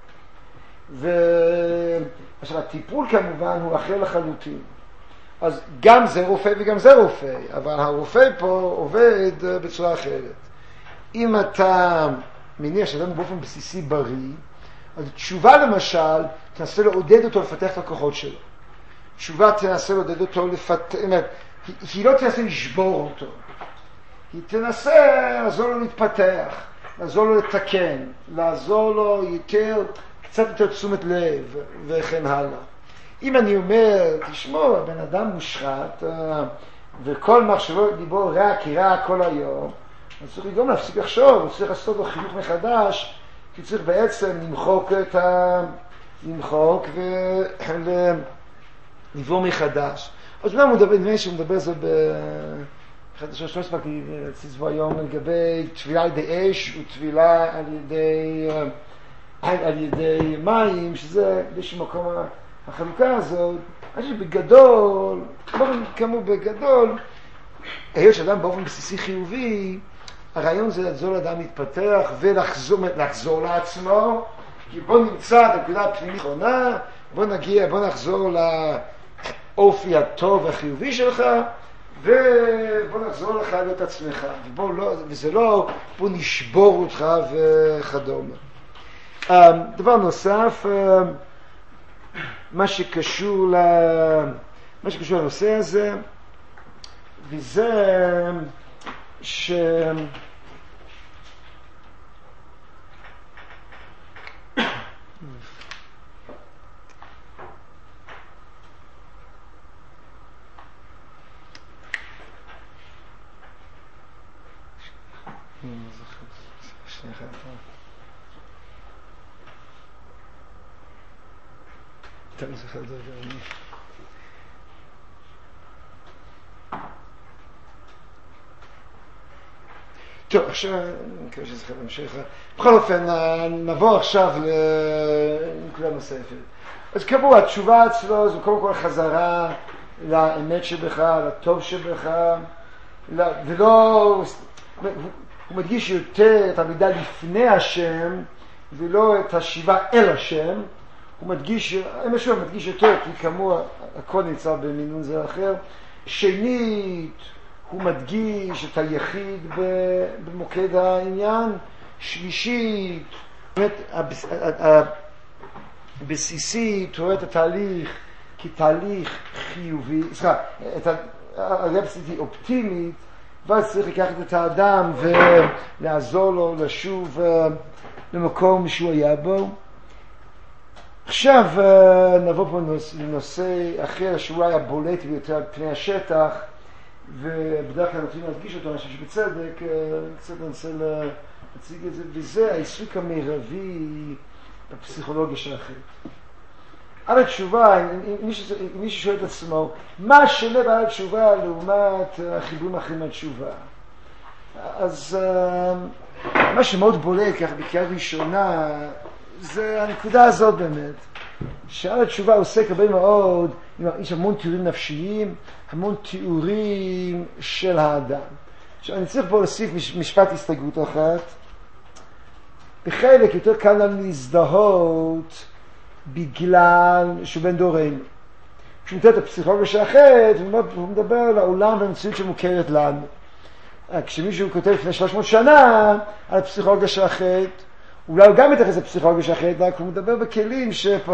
Speaker 1: עכשיו הטיפול כמובן הוא אחר לחלוטין. אז גם זה רופא וגם זה רופא, אבל הרופא פה עובד בצורה אחרת. אם אתה מניח שאדם באופן בסיסי בריא, אז תשובה למשל, תנסה לעודד אותו לפתח את הכוחות שלו. תשובה תנסה לעודד אותו לפתח, היא לא תנסה לשבור אותו. היא תנסה לעזור לו להתפתח, לעזור לו לתקן, לעזור לו יותר, קצת יותר תשומת לב וכן הלאה. אם אני אומר, תשמעו, הבן אדם מושחת, וכל מחשבו דיבור רע כי רע כל היום, אז צריך גם להפסיק לחשוב, הוא צריך לעשות לו חינוך מחדש, כי צריך בעצם למחוק ולבוא מחדש. אז מה הוא מדבר, נראה שהוא מדבר זה בחדשה 13, כי ציזבו היום לגבי תפילה על ידי אש וטבילה על ידי מים, שזה באיזשהו מקום החלוקה הזאת, אני חושב בגדול, כמו בגדול, היות שאדם באופן בסיסי חיובי, הרעיון זה לעזור לאדם להתפתח ולחזור לעצמו, כי בוא נמצא את הנקודה הפנימית נכונה, בוא נחזור לאופי הטוב והחיובי שלך, ובוא נחזור לך להיות עצמך, וזה לא בוא נשבור אותך וכדומה. דבר נוסף, מה שקשור לנושא הזה, וזה טוב, עכשיו, אני מקווה שזה חייב להמשיך. בכל אופן, נבוא עכשיו לנקודה נוספת. אז קבוע, התשובה אצלו זה קודם כל חזרה לאמת שבך, לטוב שבך, ולא, הוא מדגיש יותר את המידה לפני השם, ולא את השיבה אל השם. הוא מדגיש, משהו מדגיש יותר, כי כמוה הכל נמצא במינון זה או אחר. שנית, הוא מדגיש את היחיד במוקד העניין. שלישית, באמת, הבסיסית, הוא רואה את התהליך כתהליך חיובי, את הרפסיטי אופטימית, ואז צריך לקחת את האדם ולעזור לו לשוב למקום שהוא היה בו. עכשיו נבוא פה לנושא אחר שהוא היה בולט ביותר על פני השטח, ובדרך כלל נותנים להדגיש אותו, אני חושב שבצדק, קצת ננסה להציג את זה, וזה העיסוק המרבי בפסיכולוגיה של החטא. על התשובה, מי ששואל את עצמו, מה שונה על התשובה לעומת החיבורים האחרים מהתשובה? אז מה שמאוד בולט ככה בקריאה ראשונה, זה הנקודה הזאת באמת, שעל התשובה עוסק הרבה מאוד, יש המון תיאורים נפשיים, המון תיאורים של האדם. עכשיו אני צריך פה להוסיף משפט הסתייגות אחת. בחלק יותר קל לנו להזדהות בגלל שהוא בן דורנו. כשהוא נותן את הפסיכולוגיה של החטא, הוא מדבר על העולם והמציאות שמוכרת לנו. כשמישהו כותב לפני 300 שנה על הפסיכולוגיה של החטא, אולי הוא גם מתייחס לפסיכולוגיה של החטא, רק הוא מדבר בכלים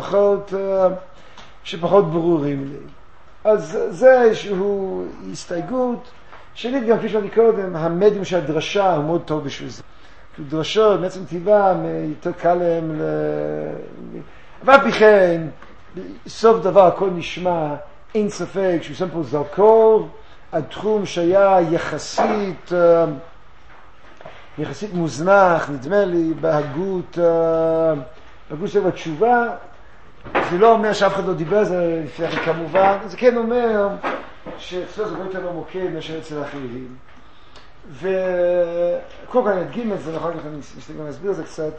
Speaker 1: שפחות ברורים לי. אז זה איזשהו הסתייגות. שנית, גם כפי שאני קודם, המדיום של הדרשה הוא מאוד טוב בשביל זה. דרשות, בעצם טבעה, יותר קל להם אבל בכן, סוף דבר הכל נשמע, אין ספק שהוא שם פה זרקור, על תחום שהיה יחסית מוזנח, נדמה לי, בהגות של התשובה. זה לא אומר שאף אחד לא דיבר על זה לפני כן כמובן, זה כן אומר שאצלו זה לא יותר לא מוקד מאשר אצל האחרים. וקודם כל אני אדגים את זה, ואחר כך אני מסתכל להסביר את זה קצת.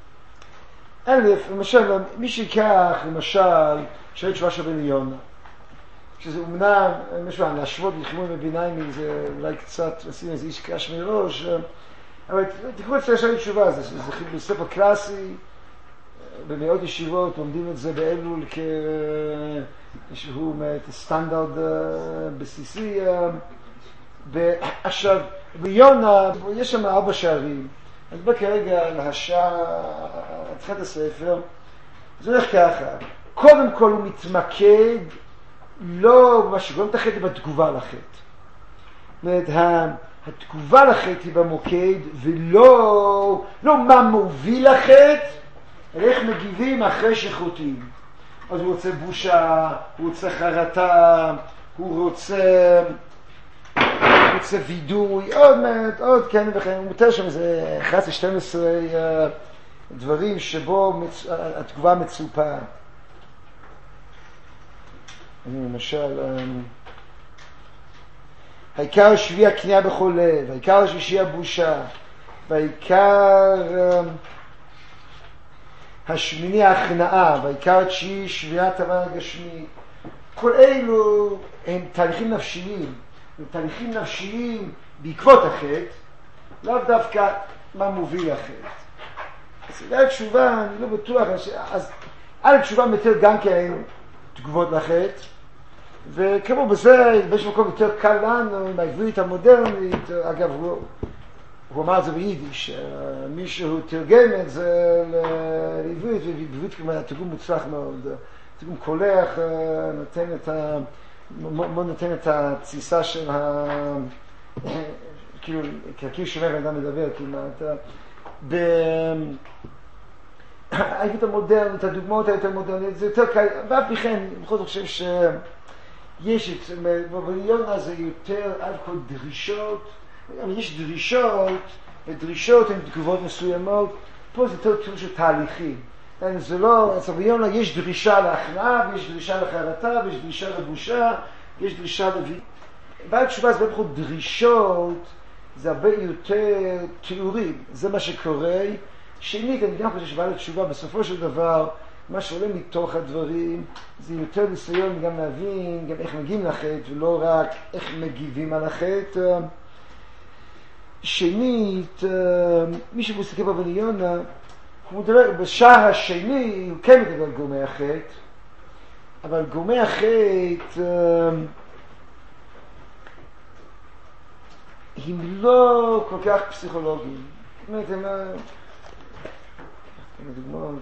Speaker 1: למשל, מי שיקח, למשל, שאלה תשובה של בן יונה, שזה אומנם, להשוות לחימום וביניים, זה אולי קצת, לשים איזה איש קש מראש, אבל תקראו את שאלה תשובה, זה ספר קלאסי, במאות ישיבות לומדים את זה באלול שהוא סטנדרט בסיסי. עכשיו, ביונה יש שם 4 שערים. אני בא כרגע התחלת הספר, זה הולך ככה. קודם כל הוא מתמקד לא במה שגורם את החטא, בתגובה לחטא. זאת אומרת, התגובה לחטא היא במוקד, ולא מה מוביל לחטא, אלא איך מגיבים אחרי שחוטאים. אז הוא רוצה בושה, הוא רוצה חרטה, הוא רוצה וידוי, עוד כן וכן. הוא מתאר שם איזה 11-12 דברים שבו התגובה מצופה. למשל, העיקר שביע הקנייה בכל לב, העיקר השלישי הבושה, והעיקר השמיני ההכנעה, והעיקר התשיעי שביעת המן הגשמי. כל אלו הם תהליכים נפשיים, תהליכים נפשיים בעקבות החטא, לאו דווקא מה מוביל לחטא. אז על התשובה, אני לא בטוח, אז על התשובה מתאר גם כן תגובות לחטא, וכמו בזה, באיזשהו מקום יותר קל לנו, עם העברית המודרנית, אגב, הוא אמר את זה ביידיש, מישהו תרגם את זה לעברית, ובעברית כלומר, התרגום מוצלח מאוד, תרגום קולח, נותן את התסיסה של כאילו שומע ואדם מדבר כמעט. העברית המודרנית, הדוגמאות היותר מודרנית, זה יותר קל, ואף בכן, בכל זאת חושב שיש, בביונה זה יותר על כל דרישות, יש דרישות, ודרישות הן תגובות מסוימות, פה זה יותר תחום של תהליכים. זה לא, אצל ביונה יש דרישה להכנעה, ויש דרישה לחרטה, ויש דרישה לבושה, ויש דרישה בעל תשובה זה בכל דרישות, זה הרבה יותר תיאורים, זה מה שקורה. שנית, אני גם חושב שבעל תשובה בסופו של דבר, מה שעולה מתוך הדברים, זה יותר ניסיון גם להבין, גם איך מגיעים לחטא, ולא רק איך מגיבים על החטא. שנית, מי שמסתכל בבן יונה, הוא מדבר, בשער השני הוא כן מדבר על גורמי החטא, אבל גורמי החטא הם לא כל כך פסיכולוגיים. זאת אומרת, הם דוגמאות,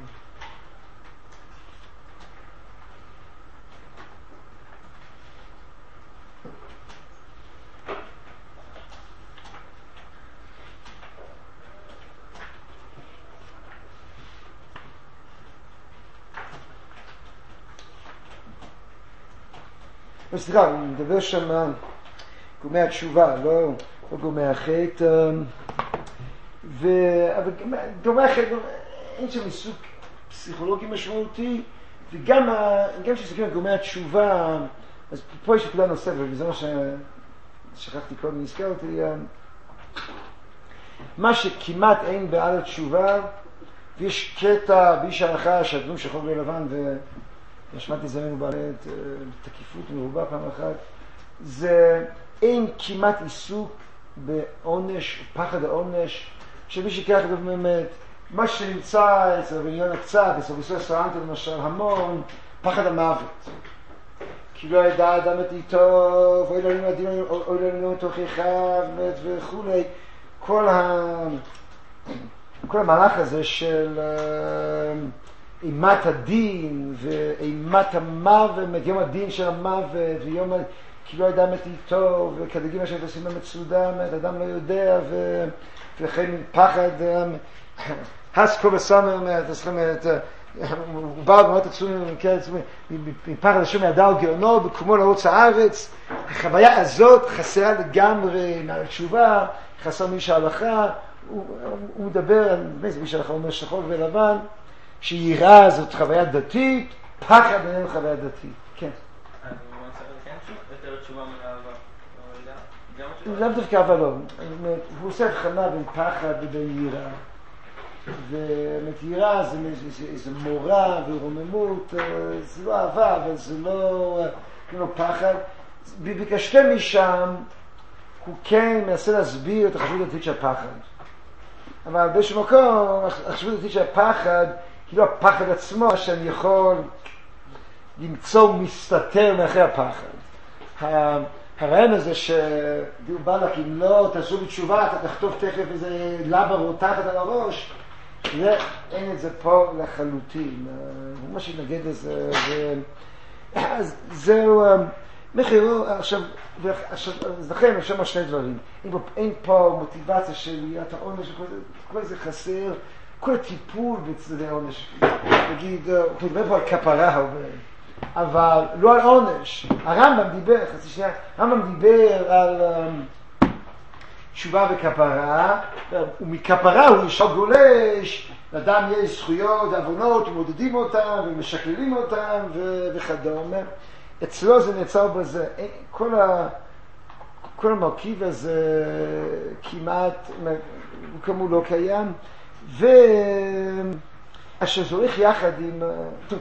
Speaker 1: סליחה, הוא מדבר שם גורמי התשובה, לא גורמי החטא, אבל גורמי החטא אין שם עיסוק פסיכולוגי משמעותי, וגם כשסתכלים על גורמי התשובה, אז פה יש נקודה נוספת, וזה מה ששכחתי קודם, נזכרתי, מה שכמעט אין בעל התשובה, ויש קטע באיש ההלכה שהדמות שחור ולבן, ושמעתי את זה ממנו באמת תקיפות מרובה פעם אחת, זה אין כמעט עיסוק בעונש, פחד העונש, שמי שיקח את זה באמת, מה שנמצא אצל בן יונה קצת, אצל ביסוי סרנטה למשל המון, פחד המוות. כי לא ידע אדם את איתו, ואוי לא לימד דין, אוי לא לימד תוכיחה, וכולי. כל המהלך הזה של אימת הדין ואימת המוות, יום הדין של המוות, ויום כי לא ידע את איתו, וכדגים השם תשים במצודה, אדם לא יודע, ולכן פחד, הסקו וסמר, זאת אומרת, הוא בא במות עצמי, מפחד השם ידע על גאונו, בקומו לערוץ הארץ. החוויה הזאת חסרה לגמרי מהתשובה, חסר מיש ההלכה, הוא מדבר על מיש ההלכה, הוא אומר שחור ולבן, שיראה זאת חוויה דתית, פחד איננו חוויה דתית. כן. לאו דווקא אבל לא. הוא עושה הבחנה בין פחד ובין יראה. ויראה זה מורא ורוממות, זה לא אהבה, אבל זה לא פחד. בקשתה משם, הוא כן מנסה להסביר את החשיבות הדתית של הפחד. אבל באיזשהו מקום, החשיבות הדתית של הפחד, היא לא הפחד עצמו, שאני יכול למצוא מסתתר מאחרי הפחד. הרעיון הזה שדיור בלק, אם לא תעשו בתשובה, אתה תחטוף תכף איזה לבה רותחת על הראש, אין את זה פה לחלוטין. הוא ממש יתנגד לזה. אז זהו, מחירו, עכשיו, אז לכן אפשר מה שני דברים. אין פה מוטיבציה של יראת העונש, כל זה חסר, כל הטיפול בצדדי העונש. נגיד, הוא מדבר פה על כפרה הרבה, אבל לא על עונש. הרמב"ם דיבר, חצי שנייה, הרמב"ם דיבר על תשובה וכפרה, ומכפרה הוא ישר גולש, לאדם יש זכויות, עוונות, מודדים אותם ומשקללים אותם וכדומה. אצלו זה נעצר בזה. כל המרכיב הזה כמעט, הוא כמו לא קיים, ואשר זורך יחד עם...
Speaker 2: שלא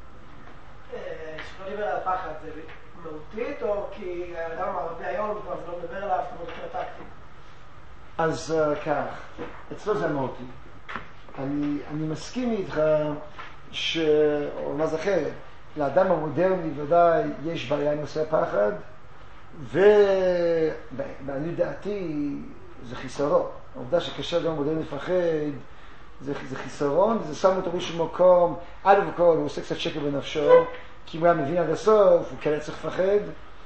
Speaker 2: דיבר על הפחד, זה מהותית או כי האדם המערבי היום כבר לא מדבר עליו כמו יותר טקטי?
Speaker 1: אז כך, אצלו זה מהותי. אני מסכים איתך או מה זה אחרת, לאדם המודרני ודאי יש בעיה עם נושא הפחד, ובעלי דעתי זה חיסרון. העובדה שקשה גם מודרני לפחד זה חיסרון, וזה שם אותו באיזשהו מקום, עד וכל הוא עושה קצת שקר בנפשו, כי אם הוא היה מבין עד הסוף, הוא כאלה צריך לפחד,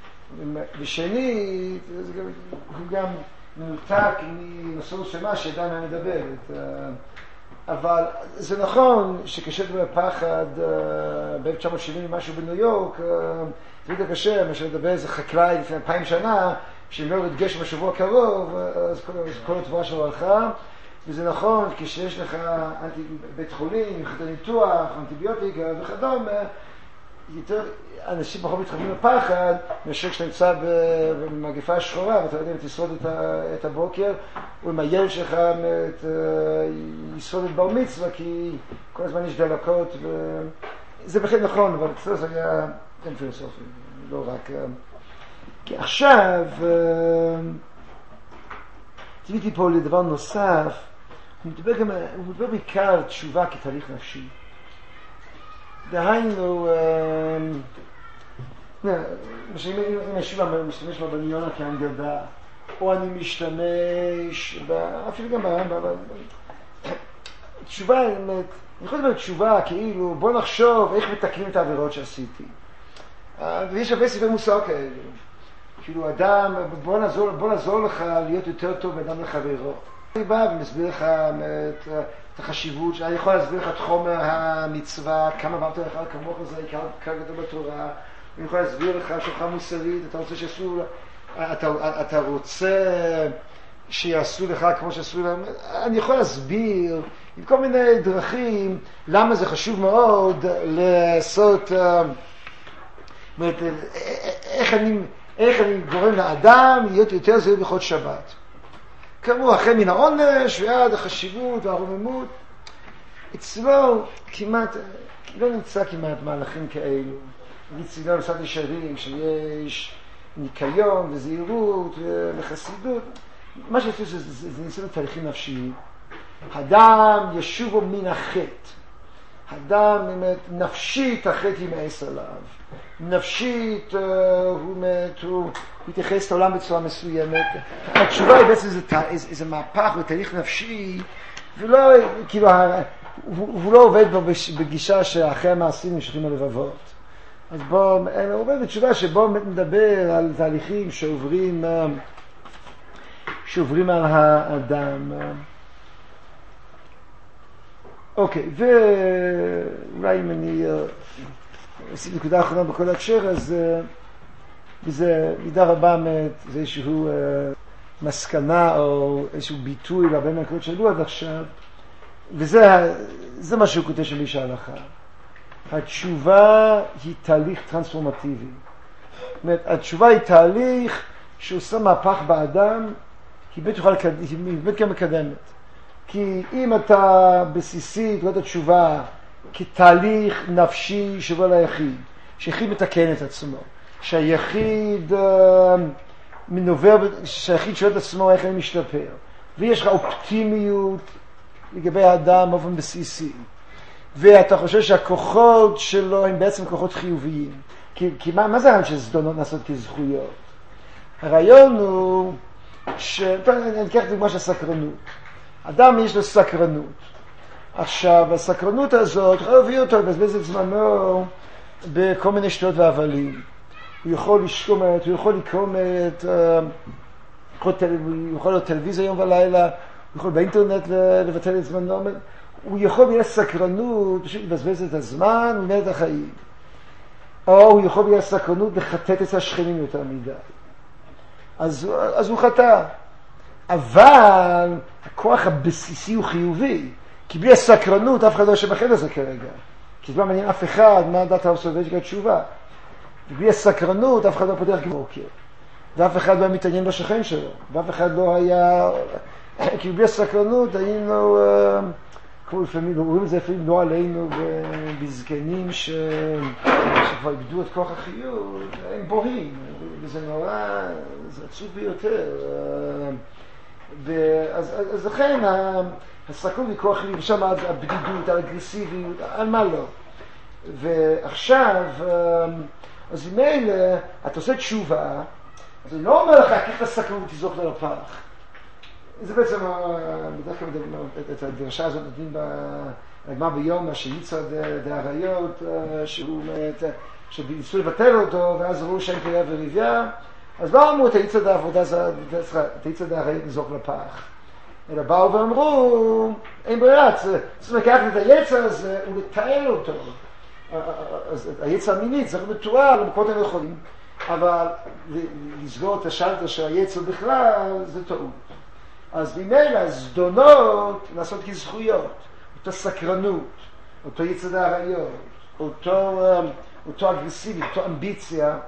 Speaker 1: ושני, הוא גם מנותק מנושא שמה שעדיין אני מדברת. אבל זה נכון שקשה לדבר פחד ב-1970 משהו בניו יורק, זה יותר קשה מאשר לדבר איזה חקלאי לפני 2000 שנה, שאם לא יורד גשם בשבוע קרוב, אז כל התבואה שלו הלכה. וזה נכון, כשיש לך בית חולים, חדר ניתוח, אנטיביוטיקה וכדומה, יותר אנשים פחות מתחברים לפחד, מאשר כשאתה נמצא במגפה שחורה, ואתה יודע אם תשרוד את הבוקר, או אם הילד שלך ישרוד את בר מצווה, כי כל הזמן יש דלקות, זה בכלל נכון, אבל אצלו זה היה גם פילוסופי, לא רק... כי עכשיו, תביאתי פה לדבר נוסף, הוא מדבר בעיקר על תשובה כתהליך נפשי. דהיינו, אם השובה משתמש בבניונה כהנגדה, או אני משתמש, אפילו גם ברמב"ם, תשובה, אני יכול לדבר תשובה כאילו, בוא נחשוב איך מתקנים את העבירות שעשיתי. ויש הרבה ספרי מוסר כאלה. כאילו, אדם, בוא נעזור לך להיות יותר טוב מאדם לחברו. אני בא ומסביר לך את החשיבות, שאני יכול להסביר לך את חומר המצווה, כמה עברת לך כמוך זה, כמה גדול בתורה, אני יכול להסביר לך שלך מוסרית, אתה רוצה שיעשו לך כמו שעשו להם, אני יכול להסביר עם כל מיני דרכים למה זה חשוב מאוד לעשות, איך אני גורם לאדם להיות יותר זהיר בכל שבת. כאמור, אחרי מן העונש ועד החשיבות והרוממות, אצלו כמעט, לא נמצא כמעט מהלכים כאלו. אצלו נמצא ישרים שיש ניקיון וזהירות וחסידות. מה שעשו זה ניסיון תהליכים נפשיים. אדם ישובו מן החטא. אדם נפשית החטא ימאס עליו. נפשית הוא מתייחס לעולם בצורה מסוימת. התשובה היא בעצם איזה מהפך ותהליך נפשי, ולא, כאילו, הוא לא עובד בגישה שאחרי המעשים נמשכים הלבבות. אז בוא, הוא עובד בתשובה שבו מדבר על תהליכים שעוברים על האדם. אוקיי, ואולי אם אני עושה נקודה אחרונה בכל הקשר, אז זה מידה רבה זה איזשהו מסקנה או איזשהו ביטוי להרבה מהנקודות שעלו עד עכשיו, וזה מה שהוא כותב שם איש ההלכה. התשובה היא תהליך טרנספורמטיבי. זאת אומרת, התשובה היא תהליך שהוא עושה מהפך באדם, היא באמת גם מקדמת. כי אם אתה בסיסית רואה את התשובה כתהליך נפשי שבא ליחיד, שיחיד מתקן את עצמו, שהיחיד שואל את עצמו איך אני משתפר, ויש לך אופטימיות לגבי האדם באופן בסיסי, ואתה חושב שהכוחות שלו הם בעצם כוחות חיוביים. כי מה זה הרעיון של זדונות נעשות כזכויות? הרעיון הוא אני אקח דוגמה של סקרנות. אדם יש לו סקרנות. עכשיו, הסקרנות הזאת, יכול להביא אותו, לבזבז את זמנו בכל מיני שטויות והבלים. הוא יכול לשקום, הוא יכול לקרום הוא יכול להיות טלוויזיה יום ולילה, הוא יכול באינטרנט לבטל את זמנו. הוא יכול בגלל סקרנות, פשוט לבזבז את הזמן ולנהל את החיים. או הוא יכול בגלל סקרנות לחטט את השכנים יותר מדי. אז הוא חטא. אבל הכוח הבסיסי הוא חיובי, כי בלי הסקרנות אף אחד לא יושב בחדר הזה כרגע. כי זה לא מעניין אף אחד מה דעת הסובייטית התשובה. ובלי הסקרנות אף אחד לא פותח גמוקר. ואף אחד לא היה מתעניין בשכן שלו. ואף אחד לא היה... כי בלי הסקרנות היינו... כמו לפעמים, רואים את זה לפעמים לא עלינו בזקנים שכבר איבדו את כוח החיות, הם בוהים, וזה נורא, זה עצוב ביותר. אז לכן הסקרנות היא כוח חיות, ושם הבדידות, האגרסיביות, על מה לא. ועכשיו, אז אם אלה, אתה עושה תשובה, אז אני לא אומר לך, קח את הסקרנות ותזרוק לפח. זה בעצם, בדרך כלל את הדרשה הזאת נותנים בגמר ביום, שיצר דהריות, שניסו לבטל אותו, ואז ראו שאין כליה וריביה, אז לא אמרו את היצר דהעבודה, את היצר דהריות נזרוק לפח. אלא באו ואמרו, אין ברירה, צריך לקחת את היצר הזה ולתאל אותו. היצר המינית צריך מתואר למקומות הנכונים, אבל לסגור את השלטר של היצר בכלל זה טעות. אז ממילא הזדונות נעשות כזכויות, אותו סקרנות, אותו יצר דהריות, אותו אגרסיבי, אותו אמביציה,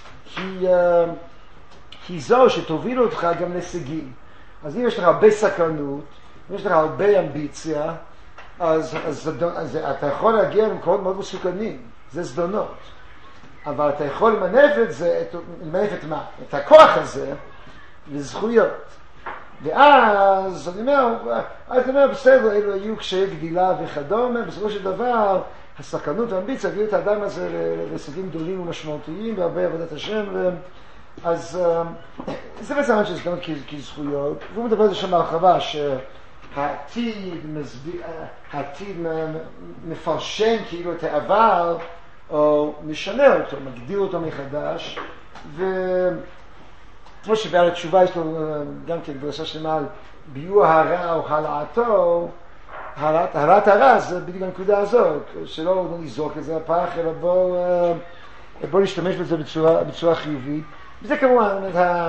Speaker 1: היא זו שתוביל אותך גם להישגים. אז אם יש לך הרבה סקרנות, אם יש לך הרבה אמביציה, אז אתה יכול להגיע למקומות מאוד מסוכנים, זה זדונות. אבל אתה יכול למנף את זה, למנף את מה? את הכוח הזה לזכויות. ואז אני אומר, בסדר, אלו היו קשיי גדילה וכדומה, בסופו של דבר, הסקרנות והאמביציה הביאו את האדם הזה להישגים גדולים ומשמעותיים, בהרבה עבודת השם, אז זה בעצם העניין של זדונות כזכויות, והוא מדבר על זה שם בהרחבה, שהעתיד מפרשן כאילו את העבר, או משנה אותו, מגדיר אותו מחדש, כמו שבעל התשובה יש לו גם כן דרשה שלמה על ביוע הרע או העלאתו, העלאת הרע זה בדיוק הנקודה הזאת, שלא נזרוק את זה הפח, אלא בוא נשתמש בזה בצורה חיובית. וזה כמובן,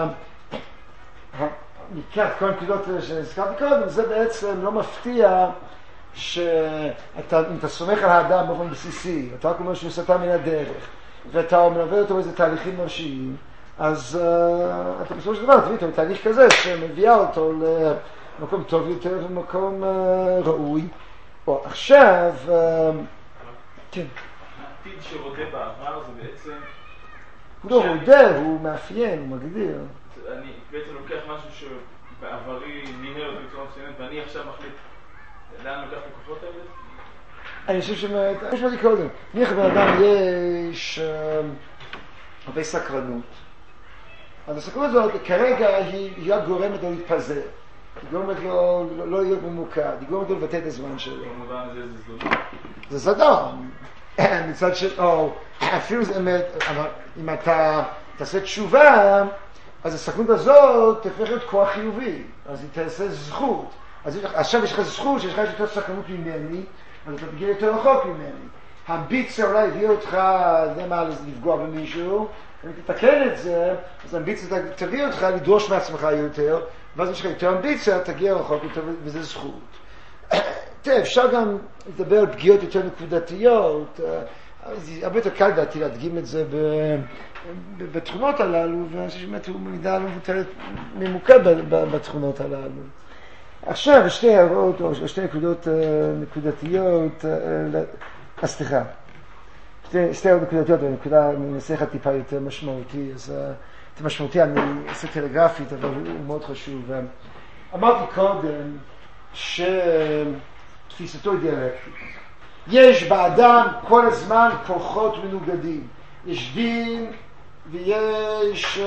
Speaker 1: ניקח כל הנקודות שהזכרתי קודם, זה בעצם לא מפתיע שאתה, אם אתה סומך על האדם באופן בסיסי, אתה רק אומר שהוא סטה מן הדרך, ואתה מלווה אותו באיזה תהליכים נפשיים, אז אתה בסופו של דבר תביא אותו בתהליך כזה שמביאה אותו למקום טוב יותר ומקום ראוי. או עכשיו, כן.
Speaker 4: העתיד שרודה בעבר זה בעצם...
Speaker 1: הוא לא רודה, הוא מאפיין, הוא מגדיר.
Speaker 4: אני בעצם לוקח משהו שבעברי ניהל אותו בצורה מסוימת, ואני עכשיו מחליט לאן לוקח את הכוחות האלה?
Speaker 1: אני חושב יש מה זה קודם. נניח בן אדם יש הרבה סקרנות. אז הסקרנות הזאת כרגע היא רק גורמת לו להתפזר. היא גורמת לו לא להיות ממוקד, היא גורמת לו לבטא את הזמן שלו.
Speaker 4: במובן הזה זה זדון.
Speaker 1: זה זדון. מצד אפילו זה אמת, אבל אם אתה תעשה תשובה, אז הסקרנות הזאת תפך להיות כוח חיובי. אז היא תעשה זכות. אז עכשיו יש לך זכות שיש לך יותר סקרנות ממני, אז אתה תגיע יותר רחוק ממני. האמביציה אולי הביא אותך, לפגוע במישהו, אם תתקן את זה, אז האמביציה תביא אותך לדרוש מעצמך יותר, ואז יש לך יותר אמביציה, תגיע רחוק יותר, וזה זכות. תראה, אפשר גם לדבר על פגיעות יותר נקודתיות, הרבה יותר קל דעתי להדגים את זה בתכונות הללו, ואני חושב שבאמת הוא במידה לא מבוטלת ממוקד בתכונות הללו. עכשיו שתי הערות או שתי נקודות נקודתיות, סליחה, שתי הערות נקודתיות, ונקודה מנסח טיפה יותר משמעותי, אז את המשמעותי אני אעשה טלגרפית, אבל הוא מאוד חשוב. אמרתי קודם שתפיסתו היא דיאלקטית. יש באדם כל הזמן כוחות מנוגדים. יש דין ויש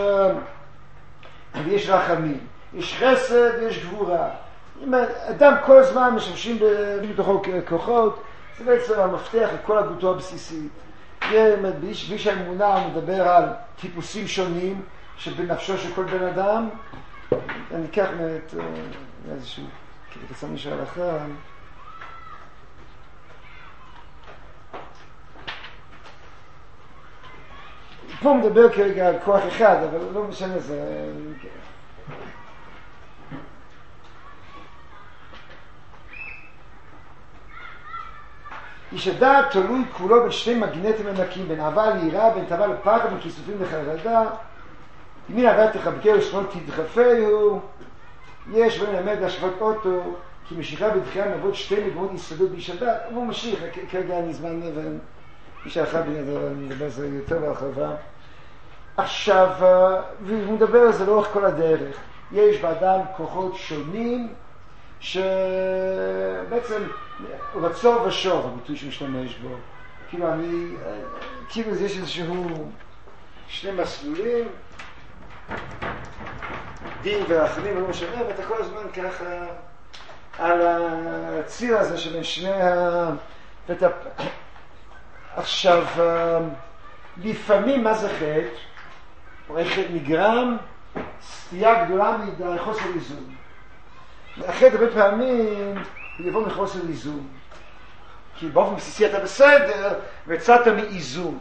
Speaker 1: רחמים. יש חסד ויש גבורה. אם אדם כל הזמן משמשים בתוכו כוחות, זה בעצם המפתח לכל הגותו הבסיסית. באיש האמונה הוא מדבר על טיפוסים שונים שבנפשו של כל בן אדם. אני אקח איזשהו קצת משל אחר. פה הוא מדבר כרגע על כוח אחד, אבל לא משנה זה. איש הדעת תלוי כולו בין שני מגנטים ענקים, בין אהבה ליראה, בין תאווה לפחד, בין כיסופים לחרדה. ימין אהבה תחבקהו, שמאל תדחפהו. יש בין האמת להשוות אותו, כי משיכה בדחייה נעבוד שתי מגמות יסודות באיש הדעת. הוא משיך, כרגע אני זמן לבן. איש האחד אני מדבר על זה יותר בהרחבה. עכשיו, והוא מדבר על זה לאורך כל הדרך. יש באדם כוחות שונים, שבעצם רצור ושור, הביטוי שמשתמש בו. כאילו יש איזשהו שני מסלולים, דין ורחמים ולא משנה, ואתה כל הזמן ככה על הציר הזה שבין שני עכשיו, לפעמים מה זה חטא? חטא נגרם סטייה גדולה מדי, חוסר איזון. החטא הרבה פעמים הוא יבוא מחוסר איזון. כי באופן בסיסי אתה בסדר ויצאת מאיזון.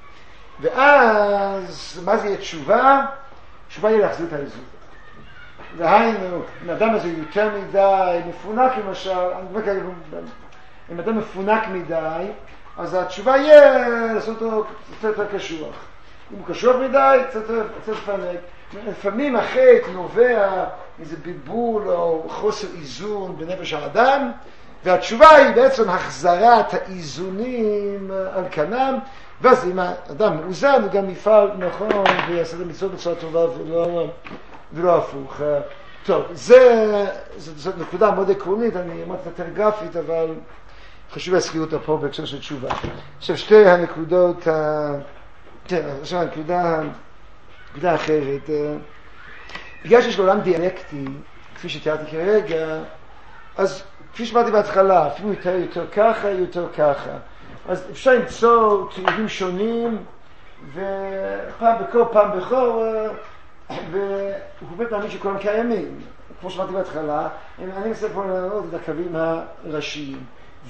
Speaker 1: ואז מה זה יהיה תשובה? תשובה יהיה להחזיר את האיזון. והיינו, אם האדם הזה יותר מדי מפונק למשל, אם האדם מפונק מדי, אז התשובה יהיה לעשות אותו קצת יותר קשוח. אם הוא קשוח מדי, קצת לפנק. לפעמים החטא נובע איזה בלבול או חוסר איזון בנפש האדם, והתשובה היא בעצם החזרת האיזונים על כנם, ואז אם האדם מאוזן הוא גם יפעל נכון ויעשה את המצוות בצורה טובה ולא הפוך. טוב, זאת נקודה מאוד עקרונית, אני אמרתי את הטלגרפית, אבל חשוב להזכיר אותה פה בהקשר של תשובה. עכשיו שתי הנקודות, עכשיו הנקודה אחרת, בגלל שיש לעולם דיאלקטי, כפי שתיארתי כרגע, אז כפי שאמרתי בהתחלה, אפילו יותר ככה, יותר ככה. אז אפשר למצוא תיאורים שונים, ופעם בכל, והוא באמת מאמין שכולם קיימים. כמו שאמרתי בהתחלה, אני מנסה פה לראות את הקווים הראשיים.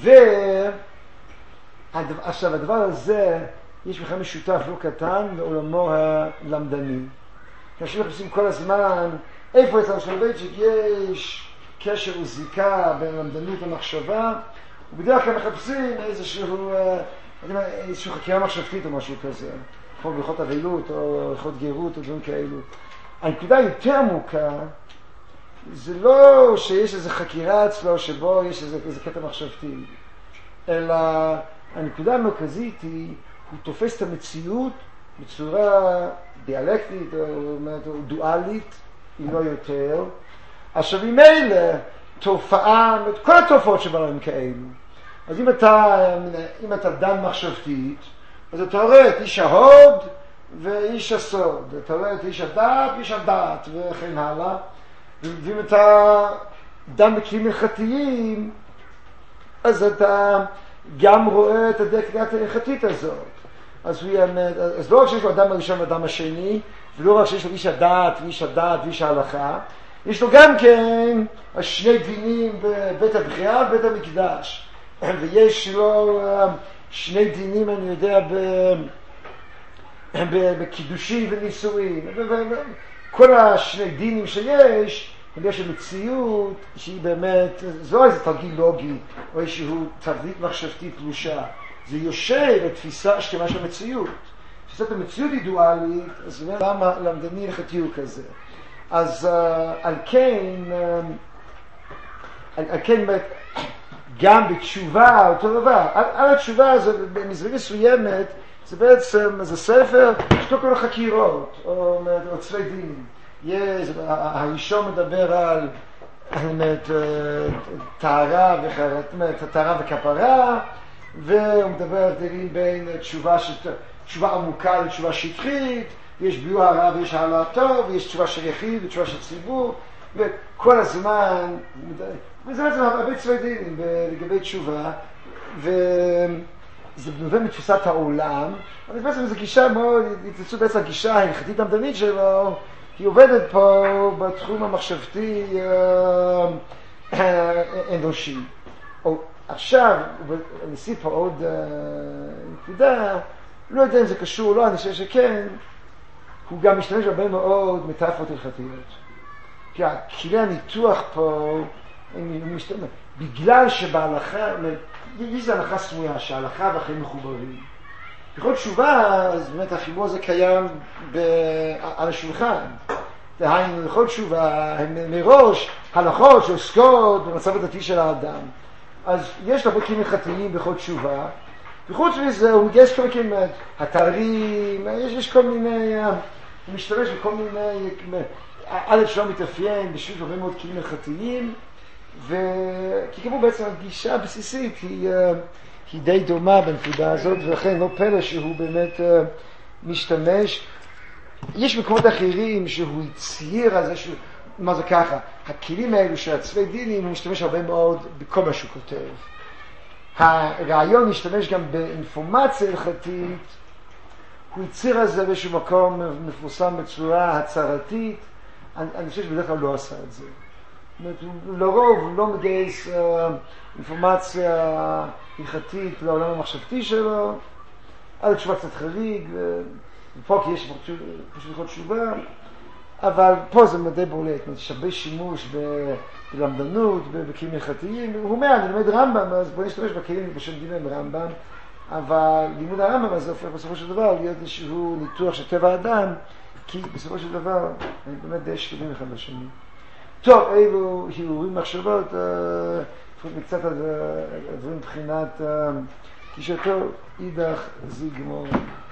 Speaker 1: עכשיו הדבר הזה, יש בכלל משותף לא קטן מעולמו הלמדני. כאשר מחפשים כל הזמן, איפה אצל סולובייצ'יק יש קשר וזיקה בין למדנות למחשבה, ובדרך כלל מחפשים איזושהי חקירה מחשבתית או משהו כזה, כמו בהלכות אבלות או הלכות גרות או דברים כאלו. הנקודה יותר עמוקה, זה לא שיש איזו חקירה אצלו שבו יש איזה קטע מחשבתי, אלא הנקודה המרכזית היא, הוא תופס את המציאות בצורה דיאלקטית או דואלית, אם לא יותר. עכשיו עם אלה, תופעה, כל התופעות שבעולם כאלו. אז אם אתה דן מחשבתית, אז אתה רואה את איש ההוד ואיש הסוד. אתה רואה את איש הדעת ואיש הדעת וכן הלאה. ואם אתה דן בכלים הלכתיים, אז אתה גם רואה את הדקדקת ההלכתית הזאת. אז לא רק שיש לו אדם הראשון ואדם השני, ולא רק שיש לו איש הדעת ואיש הדעת ואיש ההלכה, יש לו גם כן שני דינים בבית הבחירה ובית המקדש. ויש לו שני דינים, אני יודע, בקידושים ונישואים. כל השני דינים שיש, יש מציאות שהיא באמת, זו איזה תרגיל לוגי, או איזשהו תבנית מחשבתית פלושה. זה יושב בתפיסה שלמה של המציאות. תפיסת המציאות היא דואלית, אז למה למדני הלכתי הוא כזה? אז על כן גם בתשובה אותו דבר. על התשובה זה במזווה מסוימת, זה בעצם, זה ספר שאתה קורא חקירות, או צווי דין. הראשון מדבר על טהרה וכפרה, והוא מדבר על דברים בין תשובה עמוקה לתשובה שטחית, ויש ביור הרע ויש העלה טוב, ויש תשובה של יחיד ותשובה של ציבור, וכל הזמן, וזה בעצם הרבה צווי דינים לגבי תשובה, וזה נובע מתפיסת העולם, אבל בעצם זו גישה מאוד, תצאו בעצם הגישה ההלכתית המדענית שלו, היא עובדת פה בתחום המחשבתי אנושי. עכשיו, אני אוסיף פה עוד נקודה, לא יודע אם זה קשור או לא, אני חושב שכן, הוא גם משתמש הרבה מאוד מטאפורות הלכתיות. כי כלי הניתוח פה, בגלל שבהלכה, יש זה הלכה סמויה, שההלכה והחיים מחוברים. בכל תשובה, אז באמת החיבור הזה קיים על השולחן. דהיינו, בכל תשובה, הם מראש הלכות שעוסקות במצב הדתי של האדם. אז יש הרבה כלים הלכתיים בכל תשובה, וחוץ מזה הוא מגייס כל מיני התארים, יש כל מיני, הוא משתמש בכל מיני, א' שלא מתאפיין בשביל הרבה מאוד כלים הלכתיים, כי כמו בעצם הגישה הבסיסית היא די דומה בנקודה הזאת, ולכן לא פלא שהוא באמת משתמש. יש מקומות אחרים שהוא הצהיר על זה, מה זה ככה, הכלים האלו של הצווי דינים הוא משתמש הרבה מאוד בכל מה שהוא כותב. הרעיון משתמש גם באינפורמציה הלכתית, הוא הצהיר על זה באיזשהו מקום מפורסם בצורה הצהרתית, אני חושב שבדרך כלל לא עשה את זה. לרוב הוא לא מגייס אינפורמציה הלכתית לעולם המחשבתי שלו, על תשובה קצת חריג, ופה כי יש פשוט תשובה, אבל פה זה מדעי בולט, יש הרבה שימוש בלמדנות, בכלים הלכתיים. הוא אומר, אני לומד רמב"ם, אז בוא נשתמש בכלים בשם דיני ברמב"ם, אבל לימוד הרמב"ם הזה הופך בסופו של דבר להיות איזשהו ניתוח של טבע האדם, כי בסופו של דבר אני באמת די שקלים אחד לשני. טוב, אלו הרהורים מחשבות, קצת הדברים מבחינת גישתו, אידך זיגמור.